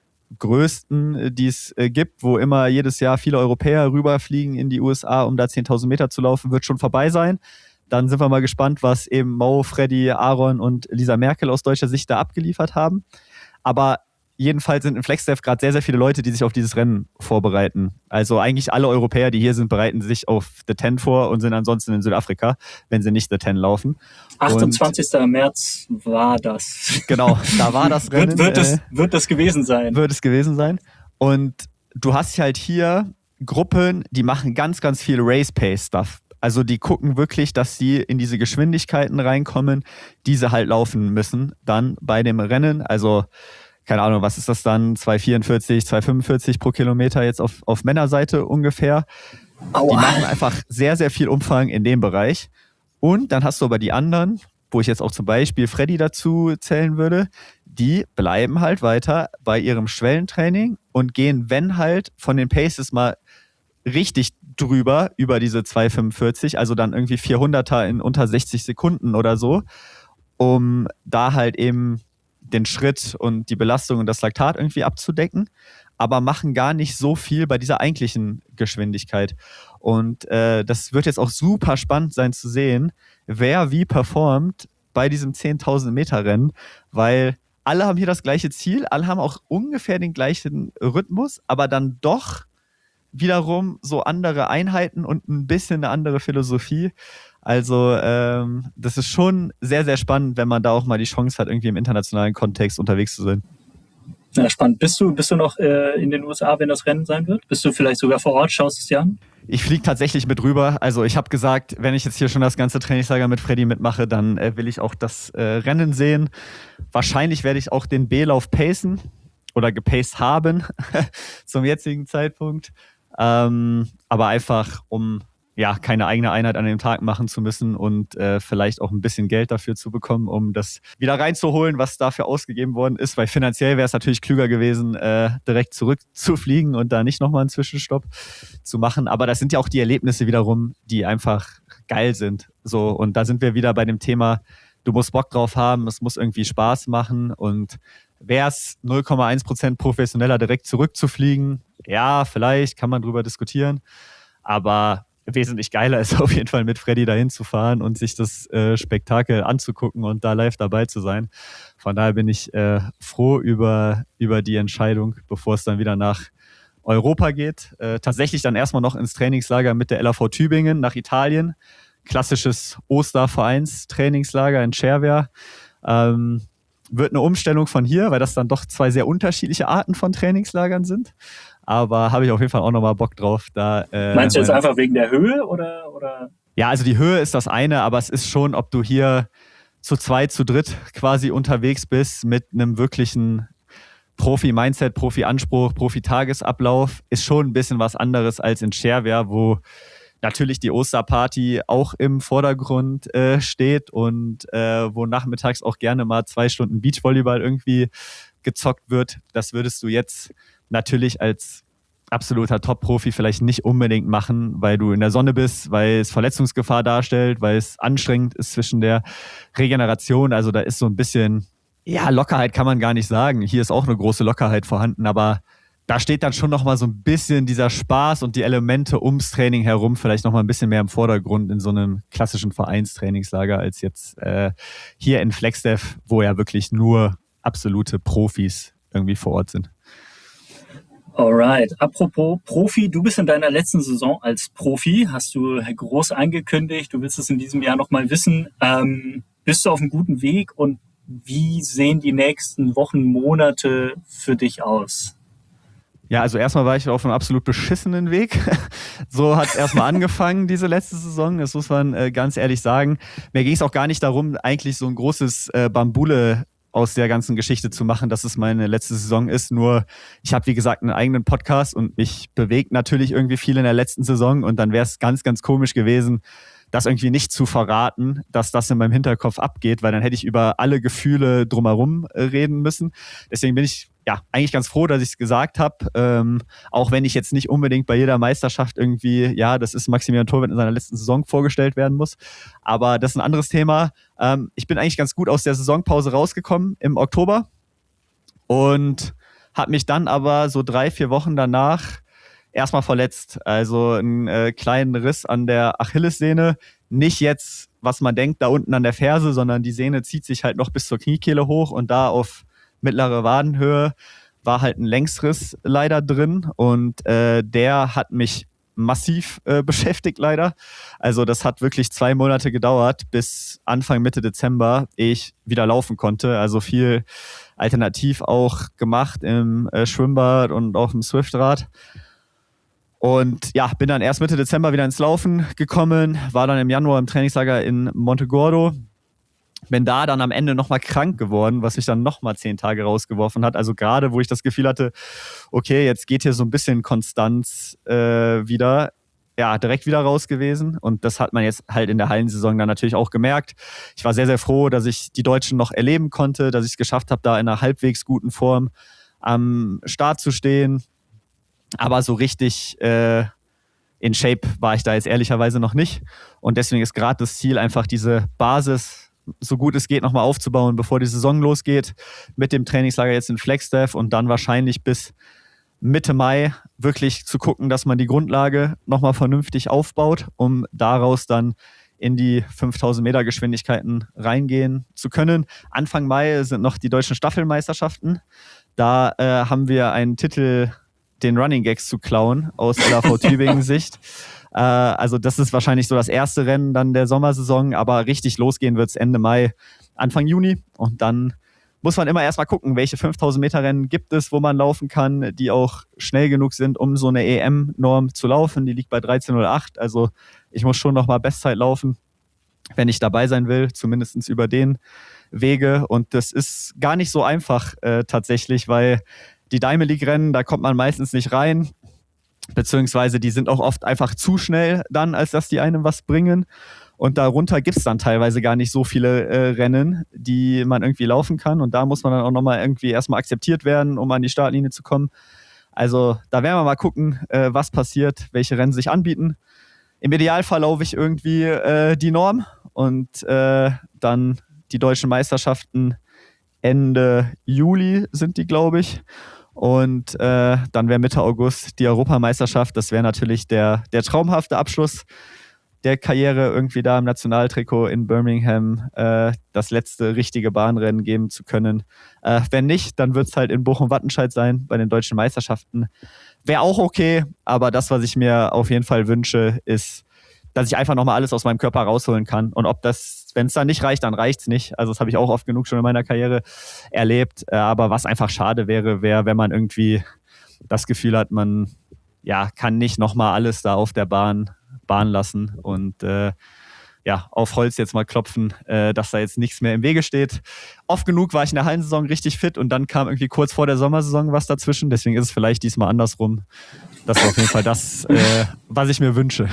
größten, die es gibt, wo immer jedes Jahr viele Europäer rüberfliegen in die USA, um da 10.000 Meter zu laufen, wird schon vorbei sein. Dann sind wir mal gespannt, was eben Mo, Freddy, Aaron und Lisa Merkel aus deutscher Sicht da abgeliefert haben. Aber jedenfalls sind in Flagstaff gerade sehr, sehr viele Leute, die sich auf dieses Rennen vorbereiten. Also eigentlich alle Europäer, die hier sind, bereiten sich auf The 10 vor und sind ansonsten in Südafrika, wenn sie nicht The 10 laufen. 28. März war das. Genau, da war das Rennen. Wird das gewesen sein. Wird es gewesen sein. Und du hast halt hier Gruppen, die machen ganz, ganz viel Race-Pace-Stuff. Also die gucken wirklich, dass sie in diese Geschwindigkeiten reinkommen, die sie halt laufen müssen dann bei dem Rennen. Also keine Ahnung, was ist das dann? 2,44, 2,45 pro Kilometer jetzt auf Männerseite ungefähr. Aua. Die machen einfach sehr, sehr viel Umfang in dem Bereich. Und dann hast du aber die anderen, wo ich jetzt auch zum Beispiel Freddy dazu zählen würde, die bleiben halt weiter bei ihrem Schwellentraining und gehen, wenn halt von den Paces mal richtig drüber, über diese 2,45, also dann irgendwie 400er in unter 60 Sekunden oder so, um da halt eben den Schritt und die Belastung und das Laktat irgendwie abzudecken, aber machen gar nicht so viel bei dieser eigentlichen Geschwindigkeit. Und das wird jetzt auch super spannend sein zu sehen, wer wie performt bei diesem 10.000 Meter Rennen, weil alle haben hier das gleiche Ziel, alle haben auch ungefähr den gleichen Rhythmus, aber dann doch wiederum so andere Einheiten und ein bisschen eine andere Philosophie. Also das ist schon sehr, sehr spannend, wenn man da auch mal die Chance hat, irgendwie im internationalen Kontext unterwegs zu sein. Ja, spannend. Bist du noch in den USA, wenn das Rennen sein wird? Bist du vielleicht sogar vor Ort, schaust es dir an? Ich fliege tatsächlich mit rüber. Also ich habe gesagt, wenn ich jetzt hier schon das ganze Trainingslager mit Freddy mitmache, dann will ich auch das Rennen sehen. Wahrscheinlich werde ich auch den B-Lauf pacen oder gepaced haben zum jetzigen Zeitpunkt. Aber einfach, um ja keine eigene Einheit an dem Tag machen zu müssen und vielleicht auch ein bisschen Geld dafür zu bekommen, um das wieder reinzuholen, was dafür ausgegeben worden ist, weil finanziell wäre es natürlich klüger gewesen, direkt zurückzufliegen und da nicht nochmal einen Zwischenstopp zu machen. Aber das sind ja auch die Erlebnisse wiederum, die einfach geil sind. So, und da sind wir wieder bei dem Thema, du musst Bock drauf haben, es muss irgendwie Spaß machen und wäre es 0,1% professioneller direkt zurückzufliegen, ja, vielleicht kann man drüber diskutieren, aber wesentlich geiler ist auf jeden Fall mit Freddy dahin zu fahren und sich das Spektakel anzugucken und da live dabei zu sein. Von daher bin ich froh über die Entscheidung, bevor es dann wieder nach Europa geht. Tatsächlich dann erstmal noch ins Trainingslager mit der LAV Tübingen nach Italien. Klassisches Ostervereinstrainingslager in Cervia. Wird eine Umstellung von hier, weil das dann doch zwei sehr unterschiedliche Arten von Trainingslagern sind. Aber habe ich auf jeden Fall auch nochmal Bock drauf. Meinst du jetzt einfach wegen der Höhe oder? Ja, also die Höhe ist das eine, aber es ist schon, ob du hier zu zweit, zu dritt quasi unterwegs bist mit einem wirklichen Profi-Mindset, Profi-Anspruch, Profi-Tagesablauf, ist schon ein bisschen was anderes als in Cervia, wo natürlich die Osterparty auch im Vordergrund steht und wo nachmittags auch gerne mal 2 Stunden Beachvolleyball irgendwie gezockt wird. Das würdest du jetzt natürlich als absoluter Top-Profi vielleicht nicht unbedingt machen, weil du in der Sonne bist, weil es Verletzungsgefahr darstellt, weil es anstrengend ist zwischen der Regeneration. Also da ist so ein bisschen, ja, Lockerheit kann man gar nicht sagen. Hier ist auch eine große Lockerheit vorhanden, aber da steht dann schon nochmal so ein bisschen dieser Spaß und die Elemente ums Training herum vielleicht nochmal ein bisschen mehr im Vordergrund in so einem klassischen Vereinstrainingslager als jetzt hier in Flagstaff, wo ja wirklich nur absolute Profis irgendwie vor Ort sind. Alright, apropos Profi, du bist in deiner letzten Saison als Profi, hast du groß angekündigt, du willst es in diesem Jahr nochmal wissen. Bist du auf einem guten Weg und wie sehen die nächsten Wochen, Monate für dich aus? Ja, also erstmal war ich auf einem absolut beschissenen Weg. So hat es erstmal angefangen, diese letzte Saison. Das muss man ganz ehrlich sagen. Mir ging es auch gar nicht darum, eigentlich so ein großes Bambule aus der ganzen Geschichte zu machen, dass es meine letzte Saison ist. Nur ich habe, wie gesagt, einen eigenen Podcast und mich bewegt natürlich irgendwie viel in der letzten Saison und dann wäre es ganz, ganz komisch gewesen, das irgendwie nicht zu verraten, dass das in meinem Hinterkopf abgeht, weil dann hätte ich über alle Gefühle drumherum reden müssen. Deswegen bin ich ja eigentlich ganz froh, dass ich es gesagt habe, auch wenn ich jetzt nicht unbedingt bei jeder Meisterschaft irgendwie, ja, das ist Maximilian Thorwitt in seiner letzten Saison vorgestellt werden muss. Aber das ist ein anderes Thema. Ich bin eigentlich ganz gut aus der Saisonpause rausgekommen im Oktober und habe mich dann aber so 3-4 Wochen danach erstmal verletzt. Also einen kleinen Riss an der Achillessehne. Nicht jetzt, was man denkt, da unten an der Ferse, sondern die Sehne zieht sich halt noch bis zur Kniekehle hoch und da auf mittlere Wadenhöhe war halt ein Längsriss leider drin und der hat mich massiv beschäftigt leider. Also das hat wirklich 2 Monate gedauert, bis Anfang Mitte Dezember ich wieder laufen konnte. Also viel alternativ auch gemacht im Schwimmbad und auf dem Swiftrad. Und ja, bin dann erst Mitte Dezember wieder ins Laufen gekommen, war dann im Januar im Trainingslager in Montegordo. Bin da dann am Ende nochmal krank geworden, was mich dann nochmal 10 Tage rausgeworfen hat. Also gerade, wo ich das Gefühl hatte, okay, jetzt geht hier so ein bisschen Konstanz wieder, ja, direkt wieder raus gewesen. Und das hat man jetzt halt in der Hallensaison dann natürlich auch gemerkt. Ich war sehr, sehr froh, dass ich die Deutschen noch erleben konnte, dass ich es geschafft habe, da in einer halbwegs guten Form am Start zu stehen. Aber so richtig in Shape war ich da jetzt ehrlicherweise noch nicht. Und deswegen ist gerade das Ziel, einfach diese Basis so gut es geht nochmal aufzubauen, bevor die Saison losgeht, mit dem Trainingslager jetzt in Flagstaff und dann wahrscheinlich bis Mitte Mai wirklich zu gucken, dass man die Grundlage nochmal vernünftig aufbaut, um daraus dann in die 5000 Meter Geschwindigkeiten reingehen zu können. Anfang Mai sind noch die deutschen Staffelmeisterschaften. Da haben wir einen Titel, den Running Gags zu klauen, aus LAV Tübingen-Sicht. Also das ist wahrscheinlich so das erste Rennen dann der Sommersaison, aber richtig losgehen wird es Ende Mai, Anfang Juni. Und dann muss man immer erstmal gucken, welche 5000 Meter Rennen gibt es, wo man laufen kann, die auch schnell genug sind, um so eine EM-Norm zu laufen. Die liegt bei 13:08. Also ich muss schon nochmal Bestzeit laufen, wenn ich dabei sein will, zumindest über den Wege. Und das ist gar nicht so einfach tatsächlich, weil die Diamond League-Rennen, da kommt man meistens nicht rein. Beziehungsweise die sind auch oft einfach zu schnell dann, als dass die einem was bringen. Und darunter gibt es dann teilweise gar nicht so viele Rennen, die man irgendwie laufen kann. Und da muss man dann auch nochmal irgendwie erstmal akzeptiert werden, um an die Startlinie zu kommen. Also da werden wir mal gucken, was passiert, welche Rennen sich anbieten. Im Idealfall laufe ich irgendwie die Norm und dann die deutschen Meisterschaften Ende Juli sind die, glaube ich. Und dann wäre Mitte August die Europameisterschaft. Das wäre natürlich der traumhafte Abschluss der Karriere, irgendwie da im Nationaltrikot in Birmingham das letzte richtige Bahnrennen geben zu können. Wenn nicht, dann wird es halt in Bochum-Wattenscheid sein bei den deutschen Meisterschaften. Wäre auch okay, aber das, was ich mir auf jeden Fall wünsche, ist, dass ich einfach nochmal alles aus meinem Körper rausholen kann. Und ob das, wenn es dann nicht reicht, dann reicht es nicht. Also das habe ich auch oft genug schon in meiner Karriere erlebt. Aber was einfach schade wäre, wenn man irgendwie das Gefühl hat, man kann nicht nochmal alles da auf der Bahn lassen. Und auf Holz jetzt mal klopfen, dass da jetzt nichts mehr im Wege steht. Oft genug war ich in der Hallensaison richtig fit und dann kam irgendwie kurz vor der Sommersaison was dazwischen. Deswegen ist es vielleicht diesmal andersrum. Das ist auf jeden Fall das, was ich mir wünsche.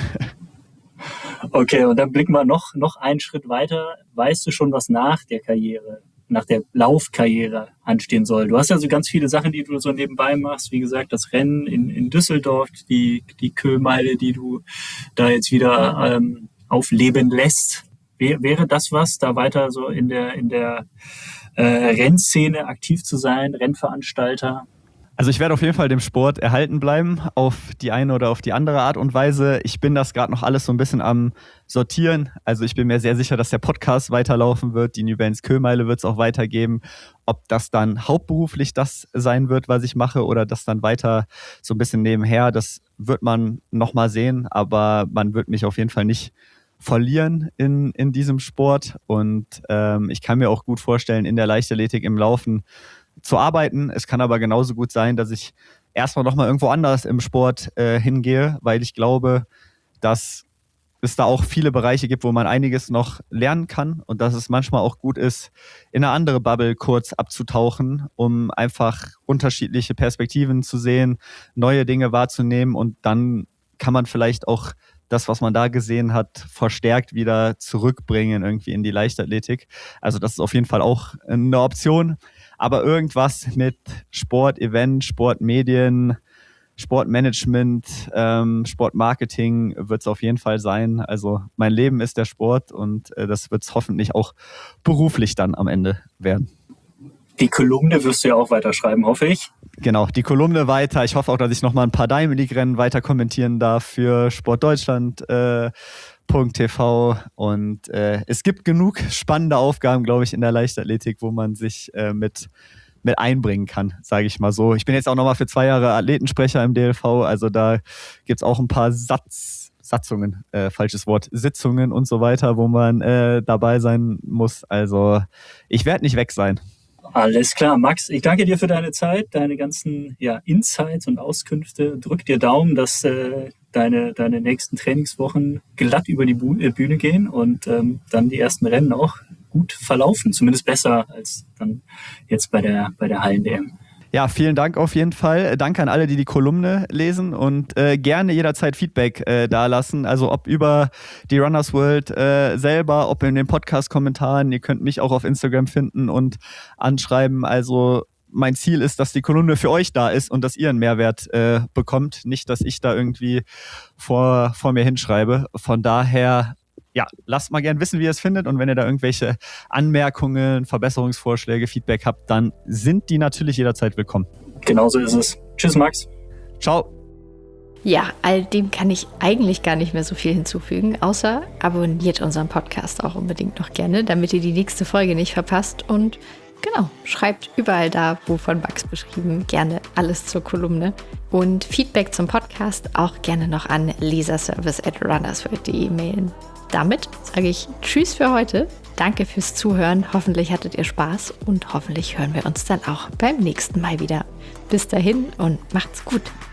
Okay, und dann blicken wir noch einen Schritt weiter. Weißt du schon, was nach der Karriere, nach der Laufkarriere anstehen soll? Du hast ja so ganz viele Sachen, die du so nebenbei machst. Wie gesagt, das Rennen in Düsseldorf, die Köhlmeile, die du da jetzt wieder aufleben lässt. Wäre das was, da weiter so in der Rennszene aktiv zu sein, Rennveranstalter? Also ich werde auf jeden Fall dem Sport erhalten bleiben, auf die eine oder auf die andere Art und Weise. Ich bin das gerade noch alles so ein bisschen am Sortieren. Also ich bin mir sehr sicher, dass der Podcast weiterlaufen wird. Die New Balance Köhlmeile wird es auch weitergeben. Ob das dann hauptberuflich das sein wird, was ich mache, oder das dann weiter so ein bisschen nebenher, das wird man nochmal sehen. Aber man wird mich auf jeden Fall nicht verlieren in diesem Sport. Und ich kann mir auch gut vorstellen, in der Leichtathletik im Laufen zu arbeiten. Es kann aber genauso gut sein, dass ich erstmal nochmal irgendwo anders im Sport hingehe, weil ich glaube, dass es da auch viele Bereiche gibt, wo man einiges noch lernen kann und dass es manchmal auch gut ist, in eine andere Bubble kurz abzutauchen, um einfach unterschiedliche Perspektiven zu sehen, neue Dinge wahrzunehmen und dann kann man vielleicht auch das, was man da gesehen hat, verstärkt wieder zurückbringen irgendwie in die Leichtathletik. Also das ist auf jeden Fall auch eine Option. Aber irgendwas mit Sport, Event, Sportmedien, Sportmanagement, Sportmarketing wird es auf jeden Fall sein. Also mein Leben ist der Sport und das wird es hoffentlich auch beruflich dann am Ende werden. Die Kolumne wirst du ja auch weiterschreiben, hoffe ich. Genau, die Kolumne weiter. Ich hoffe auch, dass ich nochmal ein paar Diamond League-Rennen weiter kommentieren darf für sportdeutschland.tv und es gibt genug spannende Aufgaben, glaube ich, in der Leichtathletik, wo man sich mit einbringen kann, sage ich mal so. Ich bin jetzt auch nochmal für 2 Jahre Athletensprecher im DLV, also da gibt es auch ein paar Sitzungen und so weiter, wo man dabei sein muss. Also ich werde nicht weg sein. Alles klar, Max, ich danke dir für deine Zeit, deine ganzen Insights und Auskünfte. Drück dir Daumen, dass deine nächsten Trainingswochen glatt über die Bühne gehen und dann die ersten Rennen auch gut verlaufen, zumindest besser als dann jetzt bei der Hallen-DM. Ja, vielen Dank auf jeden Fall. Danke an alle, die Kolumne lesen und gerne jederzeit Feedback dalassen. Also ob über die Runners World selber, ob in den Podcast-Kommentaren. Ihr könnt mich auch auf Instagram finden und anschreiben. Also mein Ziel ist, dass die Kolumne für euch da ist und dass ihr einen Mehrwert bekommt. Nicht, dass ich da irgendwie vor mir hinschreibe. Von daher, ja, lasst mal gern wissen, wie ihr es findet. Und wenn ihr da irgendwelche Anmerkungen, Verbesserungsvorschläge, Feedback habt, dann sind die natürlich jederzeit willkommen. Genauso ist es. Tschüss, Max. Ciao. Ja, all dem kann ich eigentlich gar nicht mehr so viel hinzufügen, außer abonniert unseren Podcast auch unbedingt noch gerne, damit ihr die nächste Folge nicht verpasst. Und genau, schreibt überall da, wo von Max beschrieben, gerne alles zur Kolumne. Und Feedback zum Podcast auch gerne noch an leserservice@runnersworld.de mailen. Damit sage ich Tschüss für heute. Danke fürs Zuhören. Hoffentlich hattet ihr Spaß und hoffentlich hören wir uns dann auch beim nächsten Mal wieder. Bis dahin und macht's gut.